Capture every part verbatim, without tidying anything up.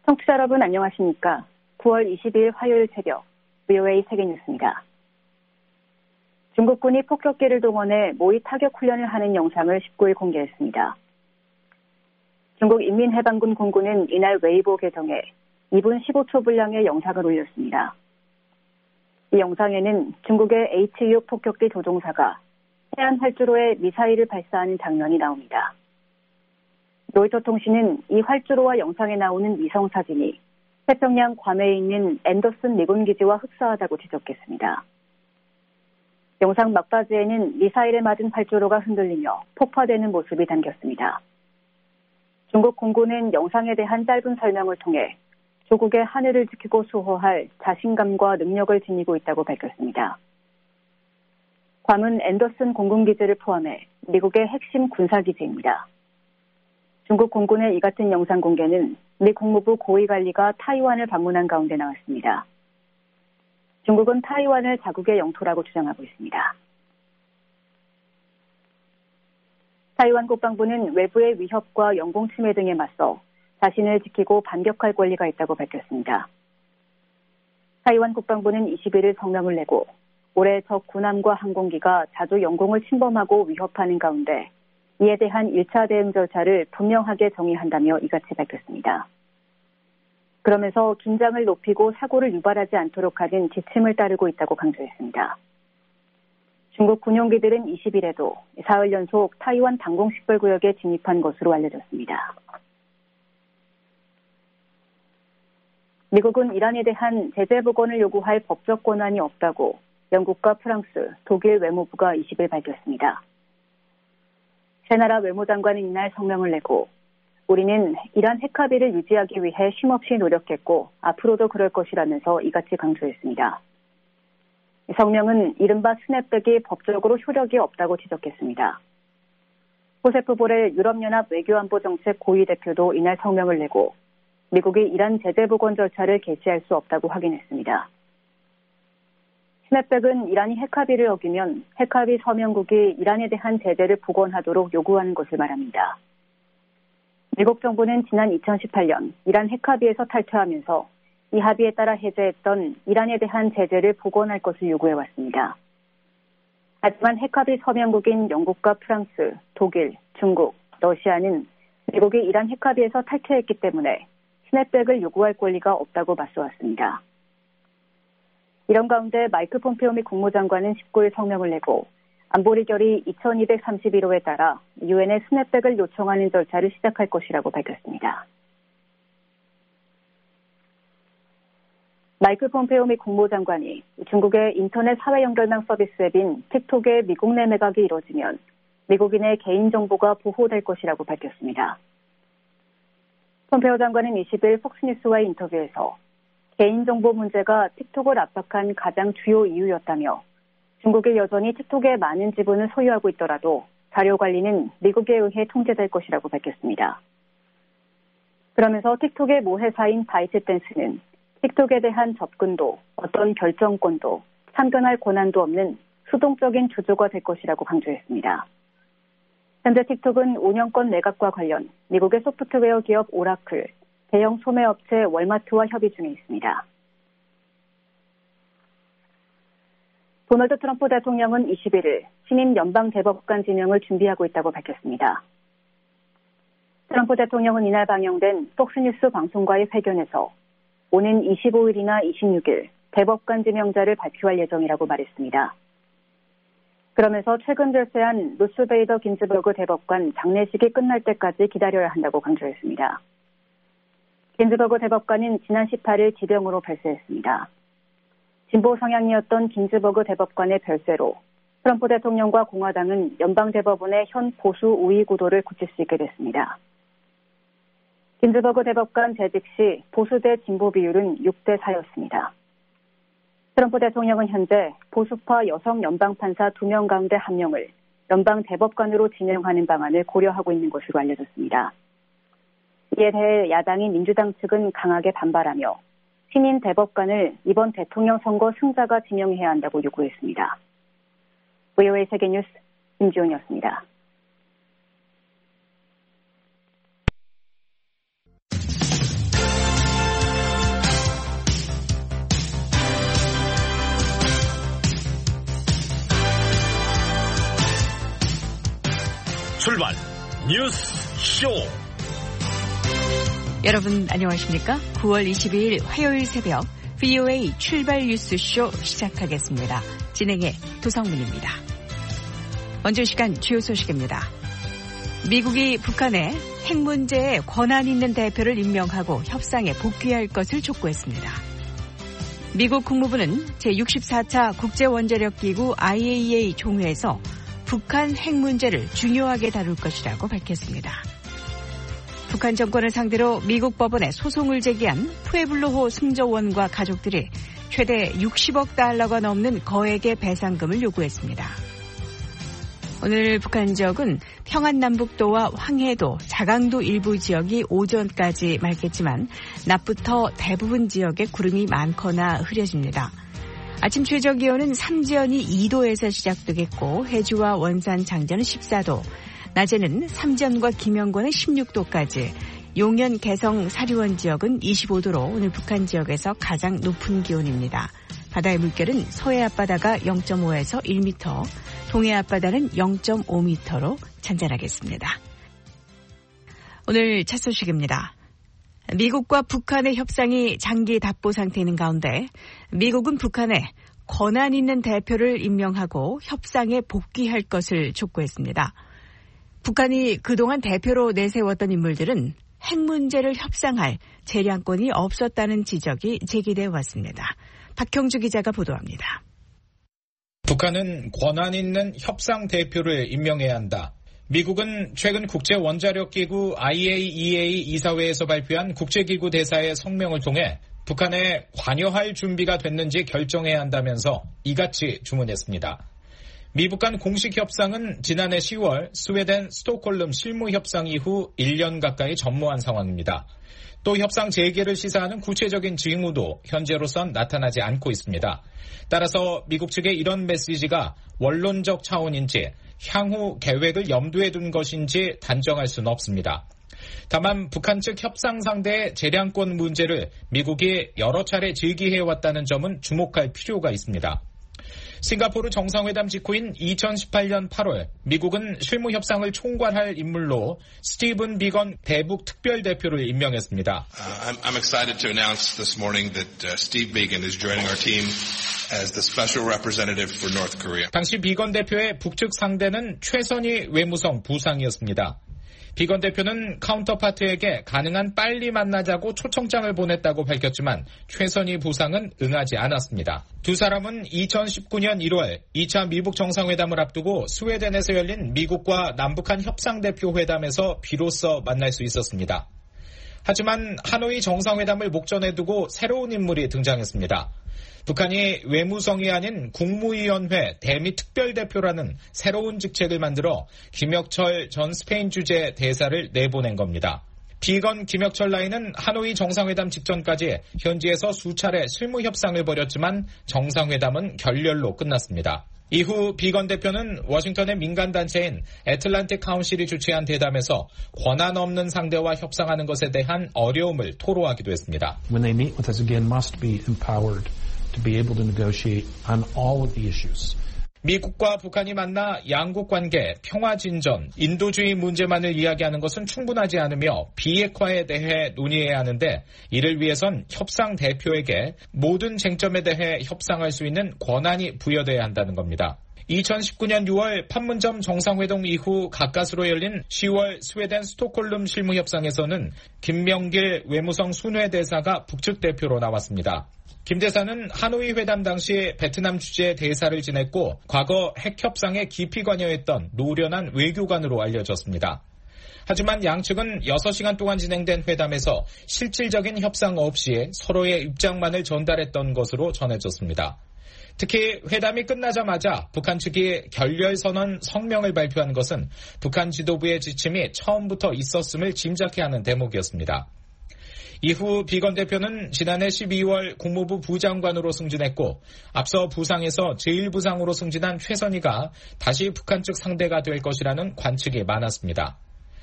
청취자 여러분 안녕하십니까? 구월 이십일 화요일 새벽 브이오에이 세계뉴스입니다. 중국군이 폭격기를 동원해 모의 타격 훈련을 하는 영상을 십구일 공개했습니다. 중국 인민해방군 공군은 이날 웨이보 계정에 이 분 십오 초 분량의 영상을 올렸습니다. 이 영상에는 중국의 에이치 육 폭격기 조종사가 해안 활주로에 미사일을 발사하는 장면이 나옵니다. 로이터 통신은 이 활주로와 영상에 나오는 위성 사진이 태평양 괌에 있는 앤더슨 미군 기지와 흡사하다고 지적했습니다. 영상 막바지에는 미사일에 맞은 활주로가 흔들리며 폭파되는 모습이 담겼습니다. 중국 공군은 영상에 대한 짧은 설명을 통해 조국의 하늘을 지키고 수호할 자신감과 능력을 지니고 있다고 밝혔습니다. 괌은 앤더슨 공군기지를 포함해 미국의 핵심 군사기지입니다. 중국 공군의 이 같은 영상 공개는 미 국무부 고위관리가 타이완을 방문한 가운데 나왔습니다. 중국은 타이완을 자국의 영토라고 주장하고 있습니다. 타이완 국방부는 외부의 위협과 영공 침해 등에 맞서 자신을 지키고 반격할 권리가 있다고 밝혔습니다. 타이완 국방부는 이십일일 성명을 내고 올해 적 군함과 항공기가 자주 영공을 침범하고 위협하는 가운데 이에 대한 일 차 대응 절차를 분명하게 정의한다며 이같이 밝혔습니다. 그러면서 긴장을 높이고 사고를 유발하지 않도록 하는 지침을 따르고 있다고 강조했습니다. 중국 군용기들은 이십일에도 사흘 연속 타이완 방공식별구역에 진입한 것으로 알려졌습니다. 미국은 이란에 대한 제재 복원을 요구할 법적 권한이 없다고 영국과 프랑스, 독일 외무부가 이십일 밝혔습니다. 세 나라 외무장관은 이날 성명을 내고 우리는 이란 핵합의를 유지하기 위해 쉼없이 노력했고 앞으로도 그럴 것이라면서 이같이 강조했습니다. 성명은 이른바 스냅백이 법적으로 효력이 없다고 지적했습니다. 호세프 보렐 유럽연합 외교안보정책 고위 대표도 이날 성명을 내고 미국이 이란 제재 복원 절차를 개시할 수 없다고 확인했습니다. 스냅백은 이란이 핵합의를 어기면 핵합의 서명국이 이란에 대한 제재를 복원하도록 요구하는 것을 말합니다. 미국 정부는 지난 이천십팔년 이란 핵합의에서 탈퇴하면서 이 합의에 따라 해제했던 이란에 대한 제재를 복원할 것을 요구해왔습니다. 하지만 핵합의 서명국인 영국과 프랑스, 독일, 중국, 러시아는 미국이 이란 핵합의에서 탈퇴했기 때문에 스냅백을 요구할 권리가 없다고 맞서왔습니다. 이런 가운데 마이크 폼페오 미 국무장관은 십구일 성명을 내고 안보리 결의 이천이백삼십일 호에 따라 유엔에 스냅백을 요청하는 절차를 시작할 것이라고 밝혔습니다. 마이크 폼페오 미 국무장관이 중국의 인터넷 사회 연결망 서비스 앱인 틱톡의 미국 내 매각이 이뤄지면 미국인의 개인정보가 보호될 것이라고 밝혔습니다. 폼페오 장관은 이십일 폭스뉴스와의 인터뷰에서 개인정보 문제가 틱톡을 압박한 가장 주요 이유였다며 중국이 여전히 틱톡의 많은 지분을 소유하고 있더라도 자료 관리는 미국에 의해 통제될 것이라고 밝혔습니다. 그러면서 틱톡의 모 회사인 바이트댄스는 틱톡에 대한 접근도 어떤 결정권도 참견할 권한도 없는 수동적인 주주가 될 것이라고 강조했습니다. 현재 틱톡은 오 년권 매각과 관련 미국의 소프트웨어 기업 오라클, 대형 소매업체 월마트와 협의 중에 있습니다. 도널드 트럼프 대통령은 이십일일 신임 연방대법관 지명을 준비하고 있다고 밝혔습니다. 트럼프 대통령은 이날 방영된 폭스뉴스 방송과의 회견에서 오는 이십오일이나 이십육일 대법관 지명자를 발표할 예정이라고 말했습니다. 그러면서 최근 별세한 루스 베이더 긴즈버그 대법관 장례식이 끝날 때까지 기다려야 한다고 강조했습니다. 긴즈버그 대법관은 지난 십팔일 지병으로 별세했습니다. 진보 성향이었던 긴즈버그 대법관의 별세로 트럼프 대통령과 공화당은 연방대법원의 현 보수 우위 구도를 굳힐 수 있게 됐습니다. 긴즈버그 대법관 재직 시 보수 대 진보 비율은 육 대 사였습니다. 트럼프 대통령은 현재 보수파 여성 연방판사 두 명 가운데 한 명을 연방대법관으로 지명하는 방안을 고려하고 있는 것으로 알려졌습니다. 이에 대해 야당인 민주당 측은 강하게 반발하며 신임 대법관을 이번 대통령 선거 승자가 지명해야 한다고 요구했습니다. 브이오에이 세계뉴스 김지훈이었습니다. 뉴스 쇼. 여러분 안녕하십니까? 구월 이십이일 화요일 새벽 브이오에이 출발 뉴스 쇼 시작하겠습니다. 진행의 도성문입니다. 먼저 시간 주요 소식입니다. 미국이 북한에 핵 문제에 권한 있는 대표를 임명하고 협상에 복귀할 것을 촉구했습니다. 미국 국무부는 제육십사차 국제원자력기구 아이에이이에이 종회에서 북한 핵 문제를 중요하게 다룰 것이라고 밝혔습니다. 북한 정권을 상대로 미국 법원에 소송을 제기한 푸에블로호 승조원과 가족들이 최대 육십억 달러가 넘는 거액의 배상금을 요구했습니다. 오늘 북한 지역은 평안남북도와 황해도, 자강도 일부 지역이 오전까지 맑겠지만 낮부터 대부분 지역에 구름이 많거나 흐려집니다. 아침 최저 기온은 삼지연이 이도에서 시작되겠고 해주와 원산 장전은 십사도, 낮에는 삼지연과 김영권은 십육도까지, 용현 개성 사리원 지역은 이십오도로 오늘 북한 지역에서 가장 높은 기온입니다. 바다의 물결은 서해 앞바다가 영점오에서 일 미터, 동해 앞바다는 영점오 미터로 잔잔하겠습니다. 오늘 첫 소식입니다. 미국과 북한의 협상이 장기 답보 상태에 있는 가운데 미국은 북한에 권한 있는 대표를 임명하고 협상에 복귀할 것을 촉구했습니다. 북한이 그동안 대표로 내세웠던 인물들은 핵 문제를 협상할 재량권이 없었다는 지적이 제기되어 왔습니다. 박형주 기자가 보도합니다. 북한은 권한 있는 협상 대표를 임명해야 한다. 미국은 최근 국제원자력기구 아이에이이에이 이사회에서 발표한 국제기구 대사의 성명을 통해 북한에 관여할 준비가 됐는지 결정해야 한다면서 이같이 주문했습니다. 미북 간 공식 협상은 지난해 시월 스웨덴 스톡홀름 실무협상 이후 일 년 가까이 전무한 상황입니다. 또 협상 재개를 시사하는 구체적인 징후도 현재로선 나타나지 않고 있습니다. 따라서 미국 측의 이런 메시지가 원론적 차원인지 향후 계획을 염두에 둔 것인지 단정할 수는 없습니다. 다만 북한 측 협상 상대의 재량권 문제를 미국이 여러 차례 제기해왔다는 점은 주목할 필요가 있습니다. 싱가포르 정상회담 직후인 이천십팔년 팔월 미국은 실무 협상을 총괄할 인물로 스티븐 비건 대북 특별대표를 임명했습니다. Uh, I'm, I'm excited to announce this morning that uh, Steve Biegun is joining our team as the special representative for North Korea. 당시 비건 대표의 북측 상대는 최선희 외무성 부상이었습니다. 비건 대표는 카운터파트에게 가능한 빨리 만나자고 초청장을 보냈다고 밝혔지만 최선희 부상은 응하지 않았습니다. 두 사람은 이천십구년 일월 이 차 미북 정상회담을 앞두고 스웨덴에서 열린 미국과 남북한 협상대표 회담에서 비로소 만날 수 있었습니다. 하지만 하노이 정상회담을 목전에 두고 새로운 인물이 등장했습니다. 북한이 외무성이 아닌 국무위원회 대미 특별대표라는 새로운 직책을 만들어 김혁철 전 스페인 주재 대사를 내보낸 겁니다. 비건 김혁철 라인은 하노이 정상회담 직전까지 현지에서 수차례 실무 협상을 벌였지만 정상회담은 결렬로 끝났습니다. 이후 비건 대표는 워싱턴의 민간단체인 애틀란틱 카운실이 주최한 대담에서 권한 없는 상대와 협상하는 것에 대한 어려움을 토로하기도 했습니다. When they meet with us again, must be empowered to be able to negotiate on all of the issues. 미국과 북한이 만나 양국 관계, 평화 진전, 인도주의 문제만을 이야기하는 것은 충분하지 않으며 비핵화에 대해 논의해야 하는데 이를 위해선 협상 대표에게 모든 쟁점에 대해 협상할 수 있는 권한이 부여돼야 한다는 겁니다. 이천십구년 유월 판문점 정상회동 이후 가까스로 열린 시월 스웨덴 스톡홀름 실무협상에서는 김명길 외무성 순회대사가 북측 대표로 나왔습니다. 김 대사는 하노이 회담 당시 베트남 주재 대사를 지냈고 과거 핵협상에 깊이 관여했던 노련한 외교관으로 알려졌습니다. 하지만 양측은 여섯 시간 동안 진행된 회담에서 실질적인 협상 없이 서로의 입장만을 전달했던 것으로 전해졌습니다. 특히 회담이 끝나자마자 북한 측이 결렬선언 성명을 발표한 것은 북한 지도부의 지침이 처음부터 있었음을 짐작케 하는 대목이었습니다. 이후 비건 대표는 지난해 십이월 국무부 부장관으로 승진했고 앞서 부상에서 제일 부상으로 승진한 최선희가 다시 북한 측 상대가 될 것이라는 관측이 많았습니다.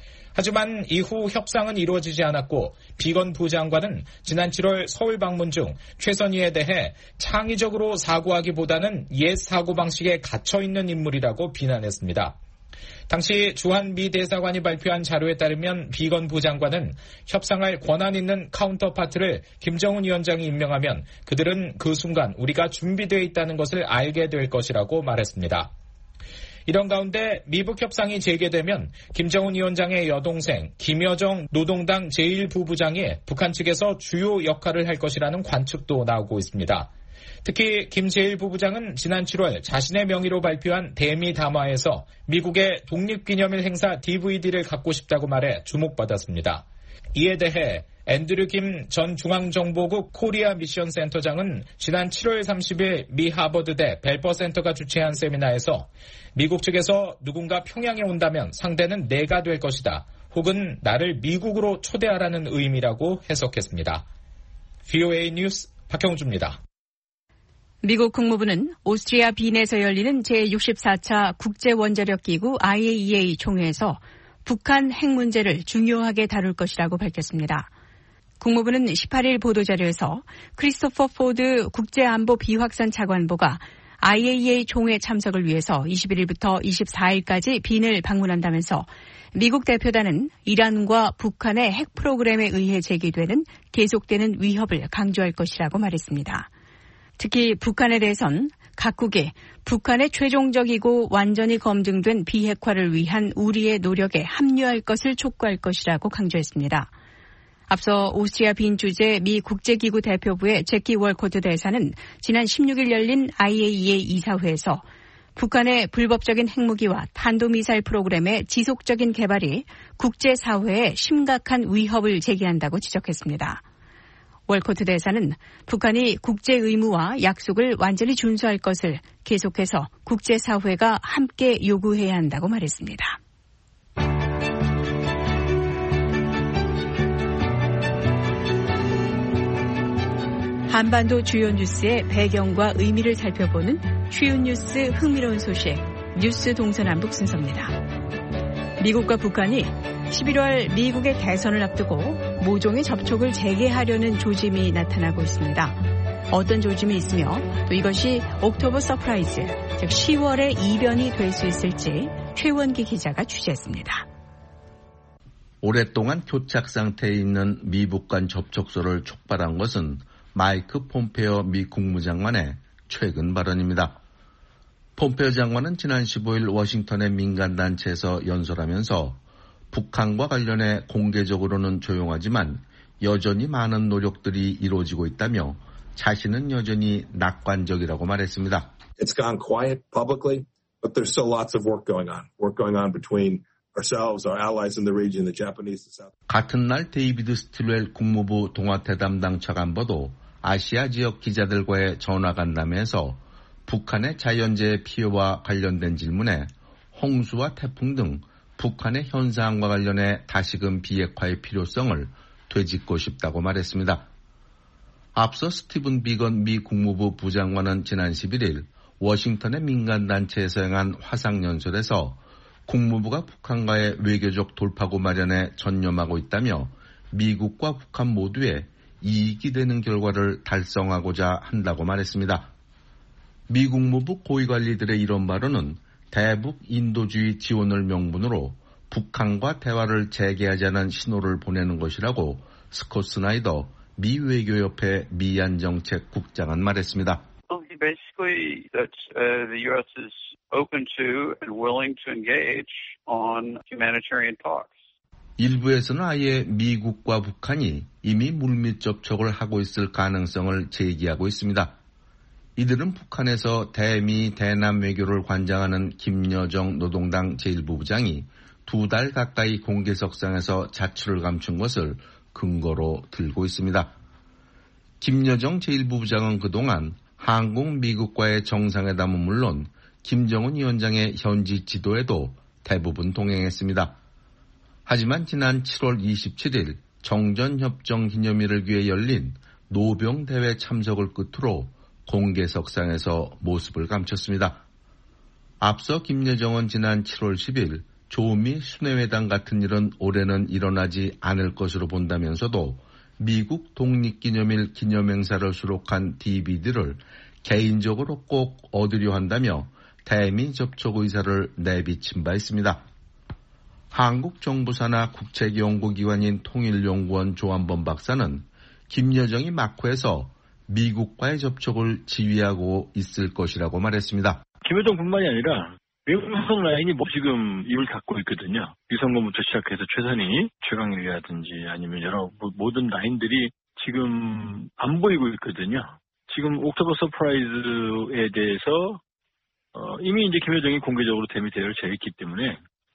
하지만 이후 협상은 이루어지지 않았고 비건 부장관은 지난 칠월 서울 방문 중 최선희에 대해 창의적으로 사고하기보다는 옛 사고방식에 갇혀있는 인물이라고 비난했습니다. 당시 주한 미 대사관이 발표한 자료에 따르면 비건 부장관은 협상할 권한 있는 카운터파트를 김정은 위원장이 임명하면 그들은 그 순간 우리가 준비되어 있다는 것을 알게 될 것이라고 말했습니다. 이런 가운데 미북 협상이 재개되면 김정은 위원장의 여동생 김여정 노동당 제일 부부장이 북한 측에서 주요 역할을 할 것이라는 관측도 나오고 있습니다. 특히 김 제일 부부장은 지난 칠월 자신의 명의로 발표한 대미 담화에서 미국의 독립기념일 행사 디브이디를 갖고 싶다고 말해 주목받았습니다. 이에 대해 앤드류 김 전 중앙정보국 코리아 미션 센터장은 지난 칠월 삼십일 미 하버드대 벨퍼 센터가 주최한 세미나에서 미국 측에서 누군가 평양에 온다면 상대는 내가 될 것이다. 혹은 나를 미국으로 초대하라는 의미라고 해석했습니다. 브이오에이 뉴스 박형주입니다. 미국 국무부는 오스트리아 빈에서 열리는 제육십사 차 국제원자력기구 아이에이이에이 총회에서 북한 핵 문제를 중요하게 다룰 것이라고 밝혔습니다. 국무부는 십팔 일 보도자료에서 크리스토퍼 포드 국제안보 비확산 차관보가 아이에이이에이 총회 참석을 위해서 이십일 일부터 이십사 일까지 빈을 방문한다면서 미국 대표단은 이란과 북한의 핵 프로그램에 의해 제기되는 계속되는 위협을 강조할 것이라고 말했습니다. 특히 북한에 대해선 각국이 북한의 최종적이고 완전히 검증된 비핵화를 위한 우리의 노력에 합류할 것을 촉구할 것이라고 강조했습니다. 앞서 오스트리아 빈 주재 미 국제기구 대표부의 제키 월코트 대사는 지난 십육 일 열린 아이에이이에이 이사회에서 북한의 불법적인 핵무기와 탄도미사일 프로그램의 지속적인 개발이 국제사회에 심각한 위협을 제기한다고 지적했습니다. 월코트 대사는 북한이 국제 의무와 약속을 완전히 준수할 것을 계속해서 국제사회가 함께 요구해야 한다고 말했습니다. 한반도 주요 뉴스의 배경과 의미를 살펴보는 쉬운 뉴스 흥미로운 소식 뉴스 동서남북 순서입니다. 미국과 북한이 십일월 미국의 대선을 앞두고 모종의 접촉을 재개하려는 조짐이 나타나고 있습니다. 어떤 조짐이 있으며 또 이것이 옥토버 서프라이즈, 즉 시월의 이변이 될 수 있을지 최원기 기자가 취재했습니다. 오랫동안 교착 상태에 있는 미북 간 접촉소를 촉발한 것은 마이크 폼페오 미 국무장관의 최근 발언입니다. 폼페오 장관은 지난 십오 일 워싱턴의 민간단체에서 연설하면서 북한과 관련해 공개적으로는 조용하지만 여전히 많은 노력들이 이루어지고 있다며 자신은 여전히 낙관적이라고 말했습니다. It's gone quiet publicly, but there's still lots of work going on. Work going on between ourselves, our allies in the region, the Japanese, the South. 같은 날 데이비드 스틸웰 국무부 동아태 담당 차관보도 아시아 지역 기자들과의 전화간담회에서 북한의 자연재해 피해와 관련된 질문에 홍수와 태풍 등 북한의 현상과 관련해 다시금 비핵화의 필요성을 되짚고 싶다고 말했습니다. 앞서 스티븐 비건 미 국무부 부장관은 지난 십일 일 워싱턴의 민간단체에서 행한 화상연설에서 국무부가 북한과의 외교적 돌파구 마련에 전념하고 있다며 미국과 북한 모두에 이익이 되는 결과를 달성하고자 한다고 말했습니다. 미 국무부 고위관리들의 이런 발언은 대북 인도주의 지원을 명분으로 북한과 대화를 재개하자는 신호를 보내는 것이라고 스콧 스나이더 미 외교협회 미얀정책 국장은 말했습니다. Basically, that uh, the U S is open to and willing to engage on humanitarian talks. 일부에서는 아예 미국과 북한이 이미 물밑 접촉을 하고 있을 가능성을 제기하고 있습니다. 이들은 북한에서 대미 대남 외교를 관장하는 김여정 노동당 제일 부부장이 두 달 가까이 공개석상에서 자취를 감춘 것을 근거로 들고 있습니다. 김여정 제일 부부장은 그동안 한국, 미국과의 정상회담은 물론 김정은 위원장의 현지 지도에도 대부분 동행했습니다. 하지만 지난 칠월 이십칠일 정전협정 기념일을 위해 열린 노병대회 참석을 끝으로 공개석상에서 모습을 감췄습니다. 앞서 김여정은 지난 칠월 십일 조미 순회회담 같은 일은 올해는 일어나지 않을 것으로 본다면서도 미국 독립기념일 기념행사를 수록한 디비디를 개인적으로 꼭 얻으려 한다며 대미 접촉 의사를 내비친 바 있습니다. 한국 정부 산하 국책연구기관인 통일연구원 조한범 박사는 김여정이 마코에서 미국과의 접촉을 지휘하고 있을 것이라고 말했습니다. 김여정뿐만이 아니라 외국 위성 라인이 뭐 지금 입을 닫고 있거든요. 유성건부터 시작해서 최선희, 최강일이라든지 아니면 여러 모든 라인들이 지금 안 보이고 있거든요. 지금 옥토버 서프라이즈에 대해서 어, 이미 이제 김여정이 공개적으로 대미 대회를 제했기 때문에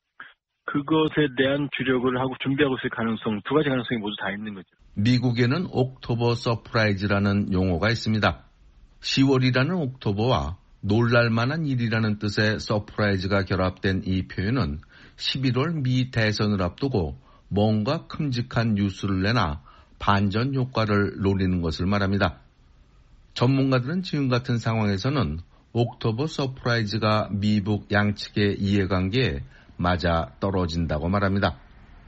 그것에 대한 주력을 하고 준비하고 있을 가능성, 두 가지 가능성이 모두 다 있는 거죠. 미국에는 옥토버 서프라이즈라는 용어가 있습니다. 시월이라는 옥토버와 놀랄만한 일이라는 뜻의 서프라이즈가 결합된 이 표현은 십일월 미 대선을 앞두고 뭔가 큼직한 뉴스를 내나 반전 효과를 노리는 것을 말합니다. 전문가들은 지금 같은 상황에서는 옥토버 서프라이즈가 미북 양측의 이해관계에 맞아 떨어진다고 말합니다.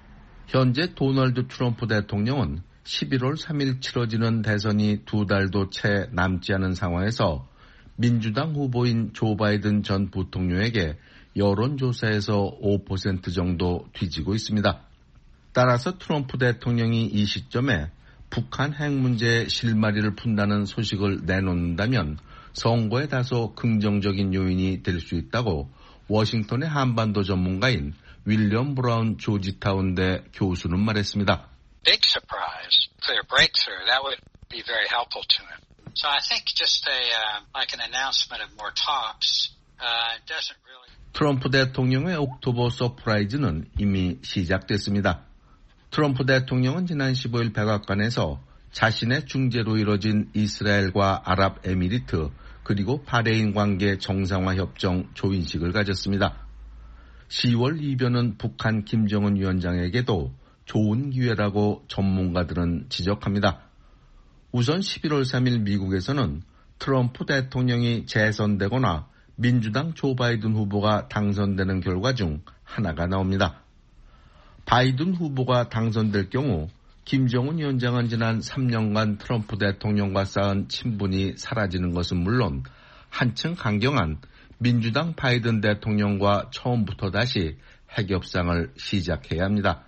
현재 도널드 트럼프 대통령은 십일월 삼일 치러지는 대선이 두 달도 채 남지 않은 상황에서 민주당 후보인 조 바이든 전 부통령에게 여론조사에서 오 퍼센트 정도 뒤지고 있습니다. 따라서 트럼프 대통령이 이 시점에 북한 핵 문제의 실마리를 푼다는 소식을 내놓는다면 선거에 다소 긍정적인 요인이 될 수 있다고 워싱턴의 한반도 전문가인 윌리엄 브라운 조지타운대 교수는 말했습니다. Big surprise, clear breakthrough, that would be very helpful to him. So I think just a uh, like an announcement of more talks uh, doesn't really. 트럼프 대통령의 옥토버 서프라이즈는 이미 시작됐습니다. 트럼프 대통령은 지난 십오일 백악관에서 자신의 중재로 이뤄진 이스라엘과 아랍에미리트 그리고 바레인 관계 정상화 협정 조인식을 가졌습니다. 시월 이변은 북한 김정은 위원장에게도 좋은 기회라고 전문가들은 지적합니다. 우선 십일월 삼일 미국에서는 트럼프 대통령이 재선되거나 민주당 조 바이든 후보가 당선되는 결과 중 하나가 나옵니다. 바이든 후보가 당선될 경우 김정은 위원장은 지난 삼 년간 트럼프 대통령과 쌓은 친분이 사라지는 것은 물론 한층 강경한 민주당 바이든 대통령과 처음부터 다시 핵협상을 시작해야 합니다.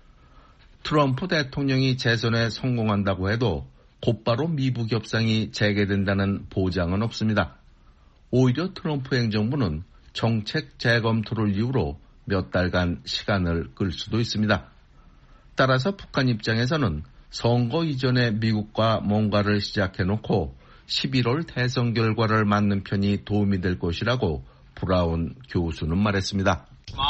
트럼프 대통령이 재선에 성공한다고 해도 곧바로 미북 협상이 재개된다는 보장은 없습니다. 오히려 트럼프 행정부는 정책 재검토를 이유로 몇 달간 시간을 끌 수도 있습니다. 따라서 북한 입장에서는 선거 이전에 미국과 뭔가를 시작해놓고 십일월 대선 결과를 맞는 편이 도움이 될 것이라고 브라운 교수는 말했습니다.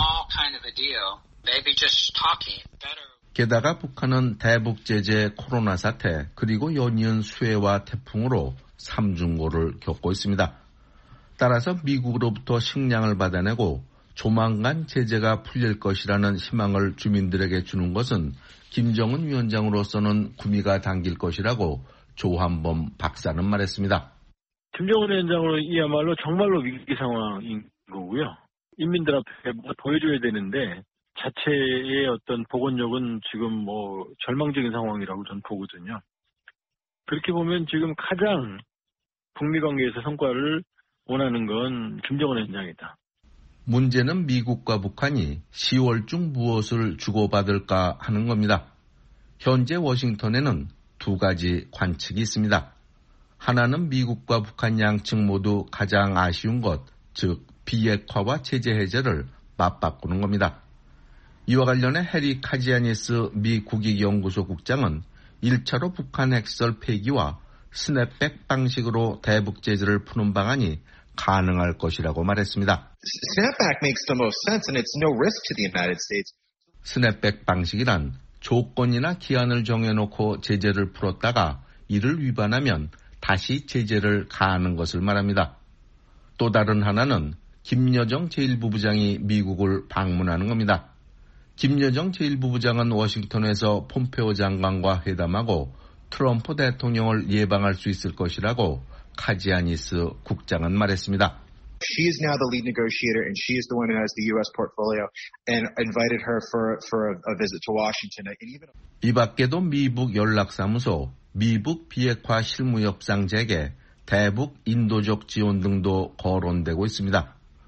게다가 북한은 대북 제재, 코로나 사태, 그리고 연이은 수해와 태풍으로 삼중고를 겪고 있습니다. 따라서 미국으로부터 식량을 받아내고 조만간 제재가 풀릴 것이라는 희망을 주민들에게 주는 것은 김정은 위원장으로서는 구미가 당길 것이라고 조한범 박사는 말했습니다. 김정은 위원장으로 이야말로 정말로 위기 상황인 거고요. 인민들 앞에 보여줘야 되는데 자체의 어떤 복원력은 지금 뭐 절망적인 상황이라고 저는 보거든요. 그렇게 보면 지금 가장 북미 관계에서 성과를 원하는 건 김정은 위원장이다. 문제는 미국과 북한이 시월 중 무엇을 주고받을까 하는 겁니다. 현재 워싱턴에는 두 가지 관측이 있습니다. 하나는 미국과 북한 양측 모두 가장 아쉬운 것, 즉 비핵화와 제재 해제를 맞바꾸는 겁니다. 이와 관련해 해리 카지아니스 미 국익연구소 국장은 일 차로 북한 핵시설 폐기와 스냅백 방식으로 대북 제재를 푸는 방안이 가능할 것이라고 말했습니다. Snapback makes the most sense and it's no risk to the United States. 스냅백 방식이란 조건이나 기한을 정해놓고 제재를 풀었다가 이를 위반하면 다시 제재를 가하는 것을 말합니다. 또 다른 하나는 김여정 제일 부부장이 미국을 방문하는 겁니다. 김여정 제일 부부장은 워싱턴에서 폼페오 장관과 회담하고 트럼프 대통령을 예방할 수 있을 것이라고 카지아니스 국장은 말했습니다. She is now the lead negotiator and she is the one who has the U S portfolio and invited her for, for a, a visit to Washington. And even... 이 밖에도 미북 연락사무소, 미북 비핵화 실무협상 재개, 대북 인도적 지원 등도 거론되고 있습니다.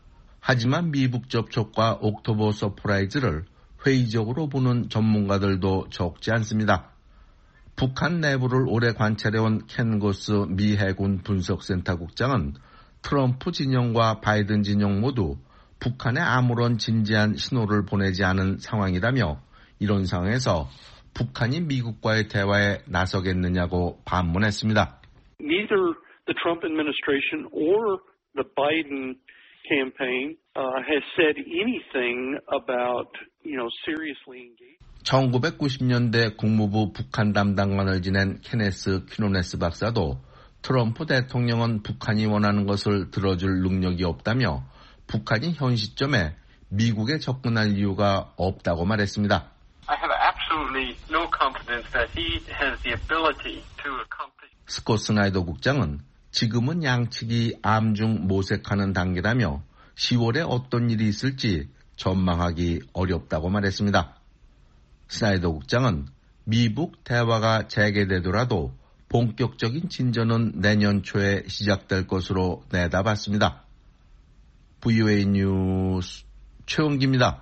하지만 미북 접촉과 옥토버 서프라이즈를 회의적으로 보는 전문가들도 적지 않습니다. 북한 내부를 오래 관찰해온 켄 고스 미 해군 분석센터 국장은 트럼프 진영과 바이든 진영 모두 북한에 아무런 진지한 신호를 보내지 않은 상황이라며 이런 상황에서 북한이 미국과의 대화에 나서겠느냐고 반문했습니다. Neither the Trump administration or the Biden campaign uh, has said anything about, you know, seriously engaging. 천구백구십 년대 국무부 북한 담당관을 지낸 케네스 퀴노네스 박사도 트럼프 대통령은 북한이 원하는 것을 들어줄 능력이 없다며 북한이 현 시점에 미국에 접근할 이유가 없다고 말했습니다. I have absolutely no confidence that he has the ability to accomplish. 스콧 스나이더 국장은 지금은 양측이 암중 모색하는 단계라며 시월에 어떤 일이 있을지 전망하기 어렵다고 말했습니다. 스나이더 국장은 미북 대화가 재개되더라도 본격적인 진전은 내년 초에 시작될 것으로 내다봤습니다. 브이오에이 뉴스 최원기입니다.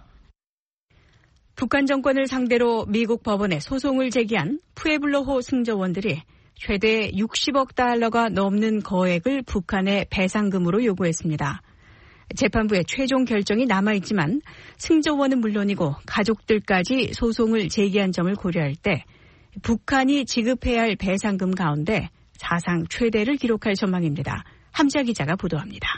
북한 정권을 상대로 미국 법원에 소송을 제기한 푸에블로호 승조원들이 최대 육십억 달러가 넘는 거액을 북한의 배상금으로 요구했습니다. 재판부의 최종 결정이 남아있지만 승조원은 물론이고 가족들까지 소송을 제기한 점을 고려할 때 북한이 지급해야 할 배상금 가운데 사상 최대를 기록할 전망입니다. 함지아 기자가 보도합니다.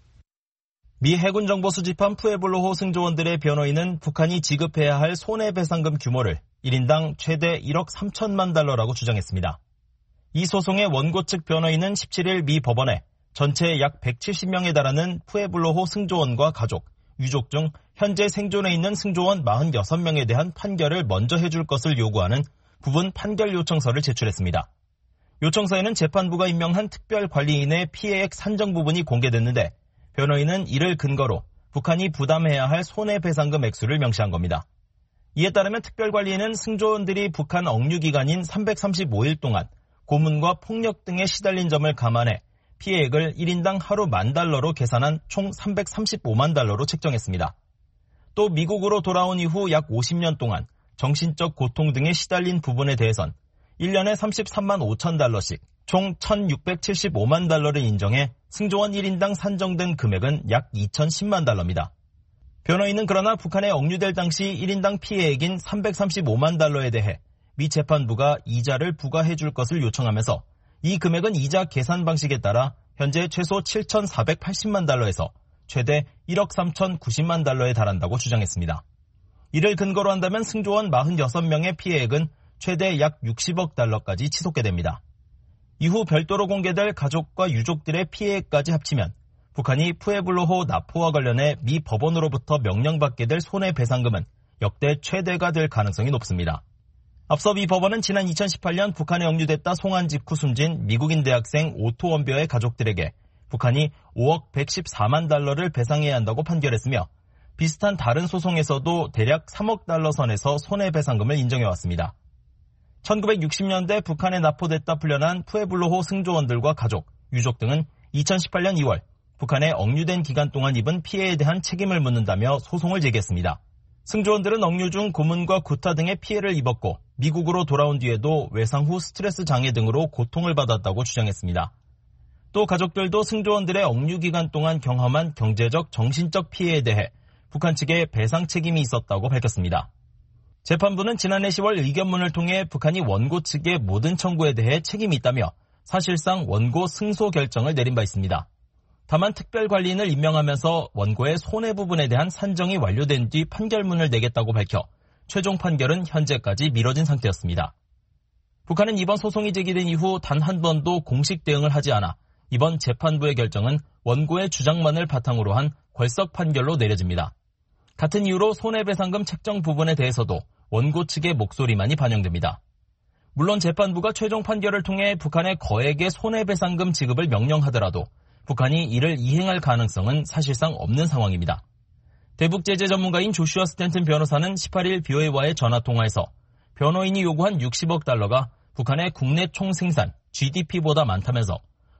미 해군 정보 수집한 푸에블로호 승조원들의 변호인은 북한이 지급해야 할 손해배상금 규모를 일 인당 최대 일억 삼천만 달러라고 주장했습니다. 이 소송의 원고 측 변호인은 십칠 일 미 법원에 전체 약 백칠십 명에 달하는 푸에블로호 승조원과 가족, 유족 중 현재 생존해 있는 승조원 사십육 명에 대한 판결을 먼저 해줄 것을 요구하는 부분 판결 요청서를 제출했습니다. 요청서에는 재판부가 임명한 특별관리인의 피해액 산정 부분이 공개됐는데 변호인은 이를 근거로 북한이 부담해야 할 손해배상금 액수를 명시한 겁니다. 이에 따르면 특별관리인은 승조원들이 북한 억류기간인 삼백삼십오 일 동안 고문과 폭력 등에 시달린 점을 감안해 피해액을 일 인당 하루 만 달러로 계산한 총 삼백삼십오만 달러로 책정했습니다. 또 미국으로 돌아온 이후 약 오십 년 동안 정신적 고통 등에 시달린 부분에 대해선 일 년에 삼십삼만 오천 달러씩 총 천육백칠십오만 달러를 인정해 승조원 일 인당 산정된 금액은 약 이천십만 달러입니다. 변호인은 그러나 북한에 억류될 당시 일 인당 피해액인 삼백삼십오만 달러에 대해 미 재판부가 이자를 부과해 줄 것을 요청하면서 이 금액은 이자 계산 방식에 따라 현재 최소 칠천사백팔십만 달러에서 최대 일억 삼천구십만 달러에 달한다고 주장했습니다. 이를 근거로 한다면 승조원 사십육 명의 피해액은 최대 약 육십억 달러까지 치솟게 됩니다. 이후 별도로 공개될 가족과 유족들의 피해액까지 합치면 북한이 푸에블로호 납포와 관련해 미 법원으로부터 명령받게 될 손해배상금은 역대 최대가 될 가능성이 높습니다. 앞서 미 법원은 지난 이천십팔 년 북한에 억류됐다 송환 직후 숨진 미국인 대학생 오토 원벼의 가족들에게 북한이 오억 백십사만 달러를 배상해야 한다고 판결했으며 비슷한 다른 소송에서도 대략 삼억 달러 선에서 손해배상금을 인정해왔습니다. 천구백육십 년대 북한에 납포됐다 풀려난 푸에블로호 승조원들과 가족, 유족 등은 이천십팔 년 이월 북한에 억류된 기간 동안 입은 피해에 대한 책임을 묻는다며 소송을 제기했습니다. 승조원들은 억류 중 고문과 구타 등의 피해를 입었고 미국으로 돌아온 뒤에도 외상 후 스트레스 장애 등으로 고통을 받았다고 주장했습니다. 또 가족들도 승조원들의 억류 기간 동안 경험한 경제적, 정신적 피해에 대해 북한 측에 배상 책임이 있었다고 밝혔습니다. 재판부는 지난해 시월 의견문을 통해 북한이 원고 측의 모든 청구에 대해 책임이 있다며 사실상 원고 승소 결정을 내린 바 있습니다. 다만 특별관리인을 임명하면서 원고의 손해 부분에 대한 산정이 완료된 뒤 판결문을 내겠다고 밝혀 최종 판결은 현재까지 미뤄진 상태였습니다. 북한은 이번 소송이 제기된 이후 단 한 번도 공식 대응을 하지 않아 이번 재판부의 결정은 원고의 주장만을 바탕으로 한 궐석 판결로 내려집니다. 같은 이유로 손해배상금 책정 부분에 대해서도 원고 측의 목소리만이 반영됩니다. 물론 재판부가 최종 판결을 통해 북한의 거액의 손해배상금 지급을 명령하더라도 북한이 이를 이행할 가능성은 사실상 없는 상황입니다. 대북제재 전문가인 조슈아 스탠튼 변호사는 십팔 일 브이오에이와의 전화통화에서 변호인이 요구한 육십억 달러가 북한의 국내 총생산 지디피보다 많다면서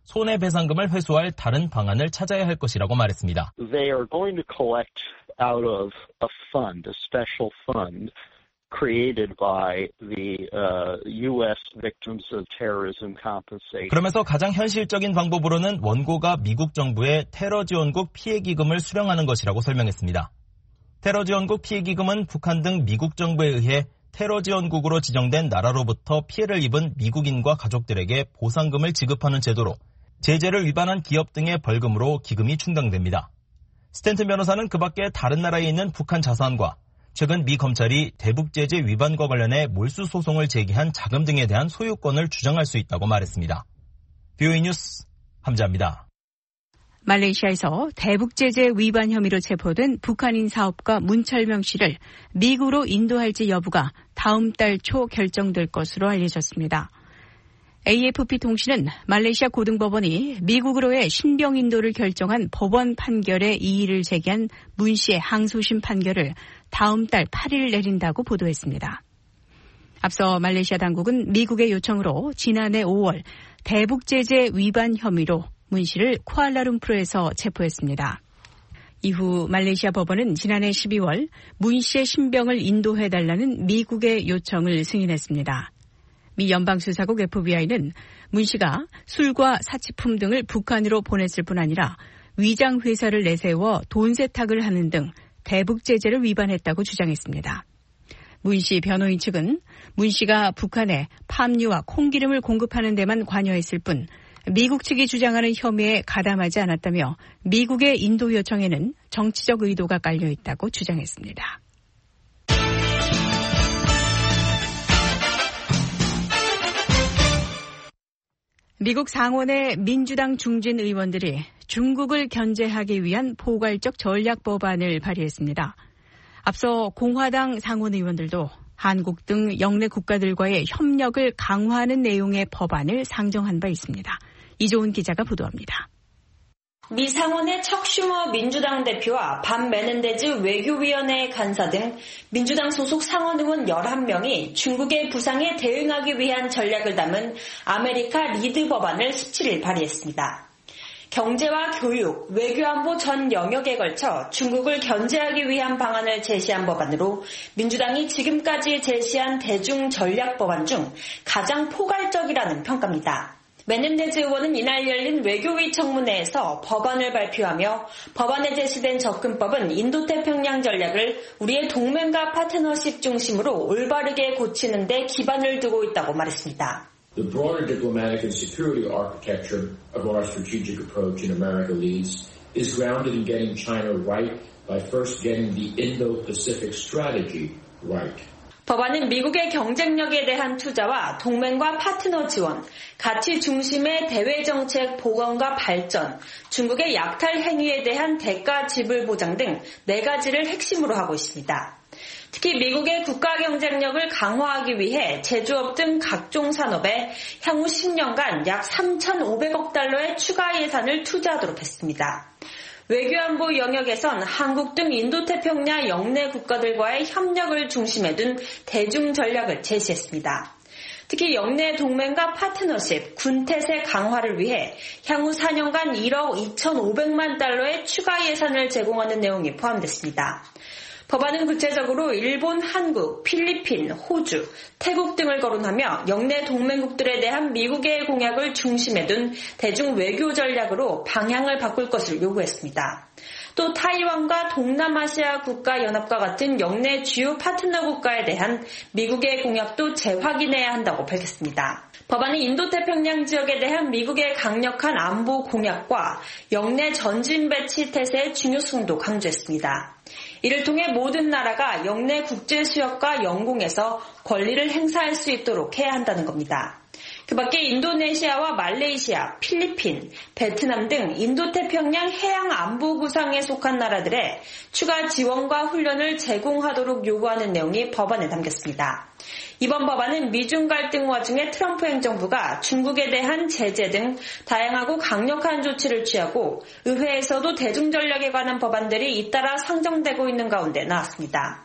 손해배상금을 회수할 다른 방안을 찾아야 할 것이라고 말했습니다. They are going to collect out of a fund, a special fund created by the uh, U S Victims of Terrorism Compensation. 그러면서 가장 현실적인 방법으로는 원고가 미국 정부의 테러 지원국 피해 기금을 수령하는 것이라고 설명했습니다. 테러 지원국 피해 기금은 북한 등 미국 정부에 의해 테러 지원국으로 지정된 나라로부터 피해를 입은 미국인과 가족들에게 보상금을 지급하는 제도로 제재를 위반한 기업 등의 벌금으로 기금이 충당됩니다. 스탠튼 변호사는 그 밖에 다른 나라에 있는 북한 자산과 최근 미 검찰이 대북제재 위반과 관련해 몰수 소송을 제기한 자금 등에 대한 소유권을 주장할 수 있다고 말했습니다. 비오이 뉴스 함자입니다. 말레이시아에서 대북제재 위반 혐의로 체포된 북한인 사업가 문철명 씨를 미국으로 인도할지 여부가 다음 달 초 결정될 것으로 알려졌습니다. 에이에프피 통신은 말레이시아 고등법원이 미국으로의 신병 인도를 결정한 법원 판결에 이의를 제기한 문 씨의 항소심 판결을 다음 달 팔 일 내린다고 보도했습니다. 앞서 말레이시아 당국은 미국의 요청으로 지난해 오월 대북제재 위반 혐의로 문 씨를 쿠알라룸푸르에서 체포했습니다. 이후 말레이시아 법원은 지난해 십이월 문 씨의 신병을 인도해달라는 미국의 요청을 승인했습니다. 미 연방수사국 에프비아이는 문 씨가 술과 사치품 등을 북한으로 보냈을 뿐 아니라 위장 회사를 내세워 돈 세탁을 하는 등 대북 제재를 위반했다고 주장했습니다. 문 씨 변호인 측은 문 씨가 북한에 팜유와 콩기름을 공급하는 데만 관여했을 뿐 미국 측이 주장하는 혐의에 가담하지 않았다며 미국의 인도 요청에는 정치적 의도가 깔려 있다고 주장했습니다. 미국 상원의 민주당 중진 의원들이 중국을 견제하기 위한 포괄적 전략 법안을 발의했습니다. 앞서 공화당 상원 의원들도 한국 등 영내 국가들과의 협력을 강화하는 내용의 법안을 상정한 바 있습니다. 이조은 기자가 보도합니다. 미 상원의 척 슈머 민주당 대표와 밥 메넨데즈 외교위원회 간사 등 민주당 소속 상원 의원 열한 명이 중국의 부상에 대응하기 위한 전략을 담은 아메리카 리드 법안을 십칠 일 발의했습니다. 경제와 교육, 외교안보 전 영역에 걸쳐 중국을 견제하기 위한 방안을 제시한 법안으로 민주당이 지금까지 제시한 대중 전략 법안 중 가장 포괄적이라는 평가입니다. 메넨데즈 의원은 이날 열린 외교위 청문회에서 법안을 발표하며 법안에 제시된 접근법은 인도태평양 전략을 우리의 동맹과 파트너십 중심으로 올바르게 고치는 데 기반을 두고 있다고 말했습니다. The broader diplomatic and security architecture of our strategic approach in America Leads is grounded in getting China right by first getting the Indo-Pacific strategy right. 법안은 미국의 경쟁력에 대한 투자와 동맹과 파트너 지원, 가치 중심의 대외정책 복원과 발전, 중국의 약탈 행위에 대한 대가 지불 보장 등 네 가지를 핵심으로 하고 있습니다. 특히 미국의 국가 경쟁력을 강화하기 위해 제조업 등 각종 산업에 향후 십 년간 약 삼천오백억 달러의 추가 예산을 투자하도록 했습니다. 외교안보 영역에선 한국 등 인도태평양 영내 국가들과의 협력을 중심에 둔 대중 전략을 제시했습니다. 특히 영내 동맹과 파트너십, 군태세 강화를 위해 향후 사 년간 일억 이천오백만 달러의 추가 예산을 제공하는 내용이 포함됐습니다. 법안은 구체적으로 일본, 한국, 필리핀, 호주, 태국 등을 거론하며 영내 동맹국들에 대한 미국의 공약을 중심에 둔 대중 외교 전략으로 방향을 바꿀 것을 요구했습니다. 또 타이완과 동남아시아 국가연합과 같은 영내 주요 파트너 국가에 대한 미국의 공약도 재확인해야 한다고 밝혔습니다. 법안은 인도태평양 지역에 대한 미국의 강력한 안보 공약과 영내 전진 배치 태세의 중요성도 강조했습니다. 이를 통해 모든 나라가 영내 국제 수역과 영공에서 권리를 행사할 수 있도록 해야 한다는 겁니다. 그 밖에 인도네시아와 말레이시아, 필리핀, 베트남 등 인도태평양 해양 안보 구상에 속한 나라들의 추가 지원과 훈련을 제공하도록 요구하는 내용이 법안에 담겼습니다. 이번 법안은 미중 갈등 와중에 트럼프 행정부가 중국에 대한 제재 등 다양하고 강력한 조치를 취하고 의회에서도 대중전략에 관한 법안들이 잇따라 상정되고 있는 가운데 나왔습니다.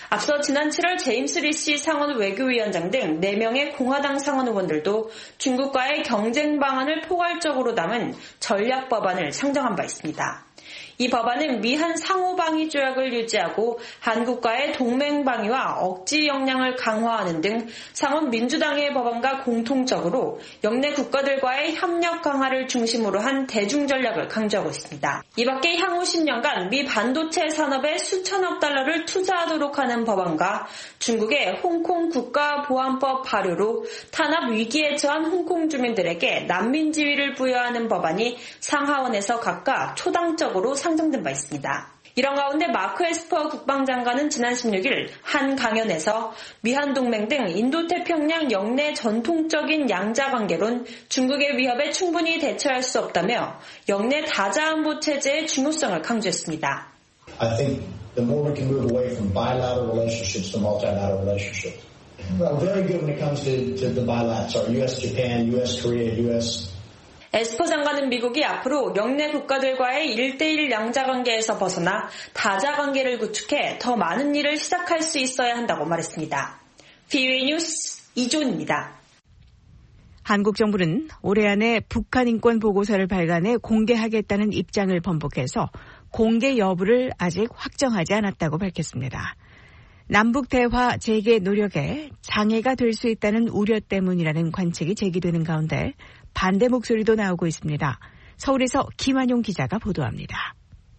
앞서 지난 칠월 제임스 리시 상원 외교위원장 등 네 명의 공화당 상원 의원들도 중국과의 경쟁 방안을 포괄적으로 담은 전략 법안을 상정한 바 있습니다. 이 법안은 미한 상호방위 조약을 유지하고 한국과의 동맹 방위와 억지 역량을 강화하는 등 상원 민주당의 법안과 공통적으로 역내 국가들과의 협력 강화를 중심으로 한 대중 전략을 강조하고 있습니다. 이 밖에 향후 십 년간 미 반도체 산업에 수천억 달러를 투자하도록 하는 법안과 중국의 홍콩 국가보안법 발효로 탄압 위기에 처한 홍콩 주민들에게 난민 지위를 부여하는 법안이 상하원에서 각각 초당적으로 상정된 바 있습니다. 이런 가운데 마크 에스퍼 국방장관은 지난 십육 일 한 강연에서 미한 동맹 등 인도태평양 영내 전통적인 양자관계론 중국의 위협에 충분히 대처할 수 없다며 영내 다자안보 체제의 중요성을 강조했습니다. I think the more we can move away from bilateral relationships to multilateral relationships. We're very good when it comes to, to the bilaterals, so U S Japan, U S Korea, U S 에스퍼 장관은 미국이 앞으로 영내 국가들과의 일 대일 양자관계에서 벗어나 다자관계를 구축해 더 많은 일을 시작할 수 있어야 한다고 말했습니다. 브이오에이 뉴스 이존입니다. 한국 정부는 올해 안에 북한 인권 보고서를 발간해 공개하겠다는 입장을 번복해서 공개 여부를 아직 확정하지 않았다고 밝혔습니다. 남북 대화 재개 노력에 장애가 될 수 있다는 우려 때문이라는 관측이 제기되는 가운데 반대 목소리도 나오고 있습니다. 서울에서 김한용 기자가 보도합니다.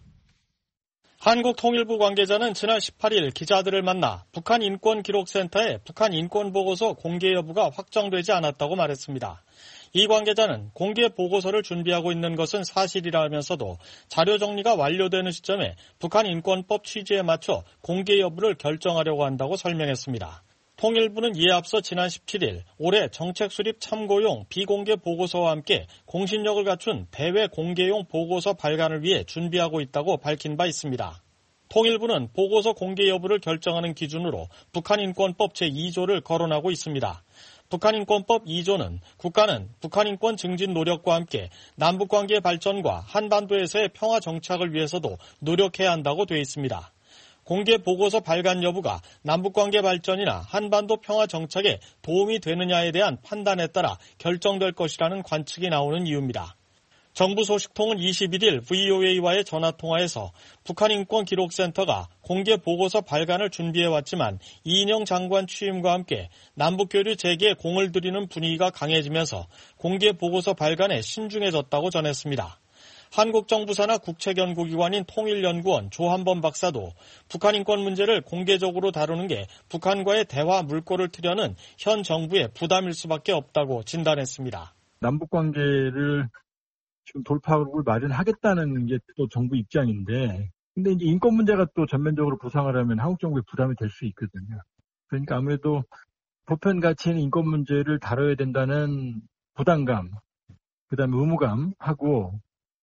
한국통일부 관계자는 지난 십팔 일 기자들을 만나 북한 인권기록센터의 북한 인권보고서 공개 여부가 확정되지 않았다고 말했습니다. 이 관계자는 공개 보고서를 준비하고 있는 것은 사실이라면서도 자료 정리가 완료되는 시점에 북한 인권법 취지에 맞춰 공개 여부를 결정하려고 한다고 설명했습니다. 통일부는 이에 앞서 지난 십칠 일 올해 정책 수립 참고용 비공개 보고서와 함께 공신력을 갖춘 대외 공개용 보고서 발간을 위해 준비하고 있다고 밝힌 바 있습니다. 통일부는 보고서 공개 여부를 결정하는 기준으로 북한인권법 제이 조를 거론하고 있습니다. 북한인권법 이 조는 국가는 북한인권 증진 노력과 함께 남북관계 발전과 한반도에서의 평화 정착을 위해서도 노력해야 한다고 되어 있습니다. 공개 보고서 발간 여부가 남북관계 발전이나 한반도 평화 정착에 도움이 되느냐에 대한 판단에 따라 결정될 것이라는 관측이 나오는 이유입니다. 정부 소식통은 이십일 일 브이오에이와의 전화통화에서 북한인권기록센터가 공개 보고서 발간을 준비해왔지만 이인영 장관 취임과 함께 남북교류 재개에 공을 들이는 분위기가 강해지면서 공개 보고서 발간에 신중해졌다고 전했습니다. 한국 정부 산하 국책연구기관인 통일연구원 조한범 박사도 북한 인권 문제를 공개적으로 다루는 게 북한과의 대화 물꼬를 트려는 현 정부의 부담일 수밖에 없다고 진단했습니다. 남북관계를 지금 돌파구를 마련하겠다는 게 또 정부 입장인데, 근데 이제 인권 문제가 또 전면적으로 부상을 하면 한국 정부의 부담이 될 수 있거든요. 그러니까 아무래도 보편 가치인 인권 문제를 다뤄야 된다는 부담감, 그다음에 의무감하고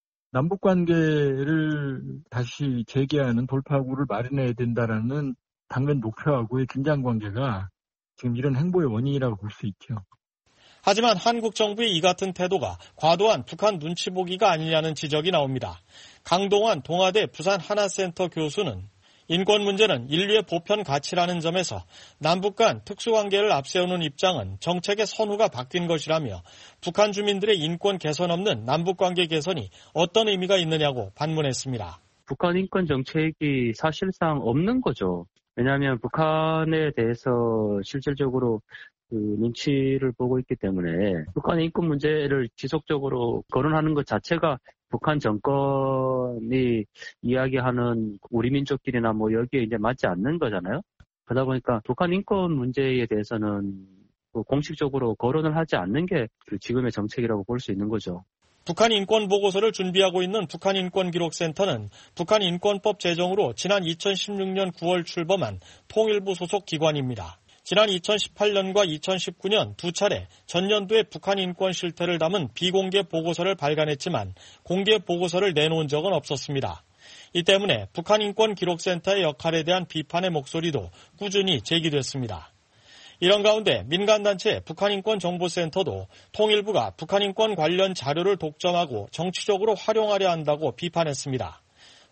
남북관계를 다시 재개하는 돌파구를 마련해야 된다라는 당면 목표하고의 긴장관계가 지금 이런 행보의 원인이라고 볼 수 있죠. 하지만 한국 정부의 이 같은 태도가 과도한 북한 눈치 보기가 아니냐는 지적이 나옵니다. 강동환 동아대 부산 하나센터 교수는 인권 문제는 인류의 보편 가치라는 점에서 남북 간 특수관계를 앞세우는 입장은 정책의 선후가 바뀐 것이라며 북한 주민들의 인권 개선 없는 남북관계 개선이 어떤 의미가 있느냐고 반문했습니다. 북한 인권 정책이 사실상 없는 거죠. 왜냐하면 북한에 대해서 실질적으로 그 눈치를 보고 있기 때문에 북한의 인권 문제를 지속적으로 거론하는 것 자체가 북한 정권이 이야기하는 우리 민족끼리나 뭐 여기에 이제 맞지 않는 거잖아요. 그러다 보니까 북한 인권 문제에 대해서는 공식적으로 거론을 하지 않는 게 지금의 정책이라고 볼 수 있는 거죠. 북한 인권 보고서를 준비하고 있는 북한인권기록센터는 북한인권법 제정으로 지난 이천십육 년 구월 출범한 통일부 소속 기관입니다. 지난 이천십팔 년과 이천십구 년 두 차례 전년도에 북한 인권 실태를 담은 비공개 보고서를 발간했지만 공개 보고서를 내놓은 적은 없었습니다. 이 때문에 북한인권기록센터의 역할에 대한 비판의 목소리도 꾸준히 제기됐습니다. 이런 가운데 민간단체 북한인권정보센터도 통일부가 북한인권 관련 자료를 독점하고 정치적으로 활용하려 한다고 비판했습니다.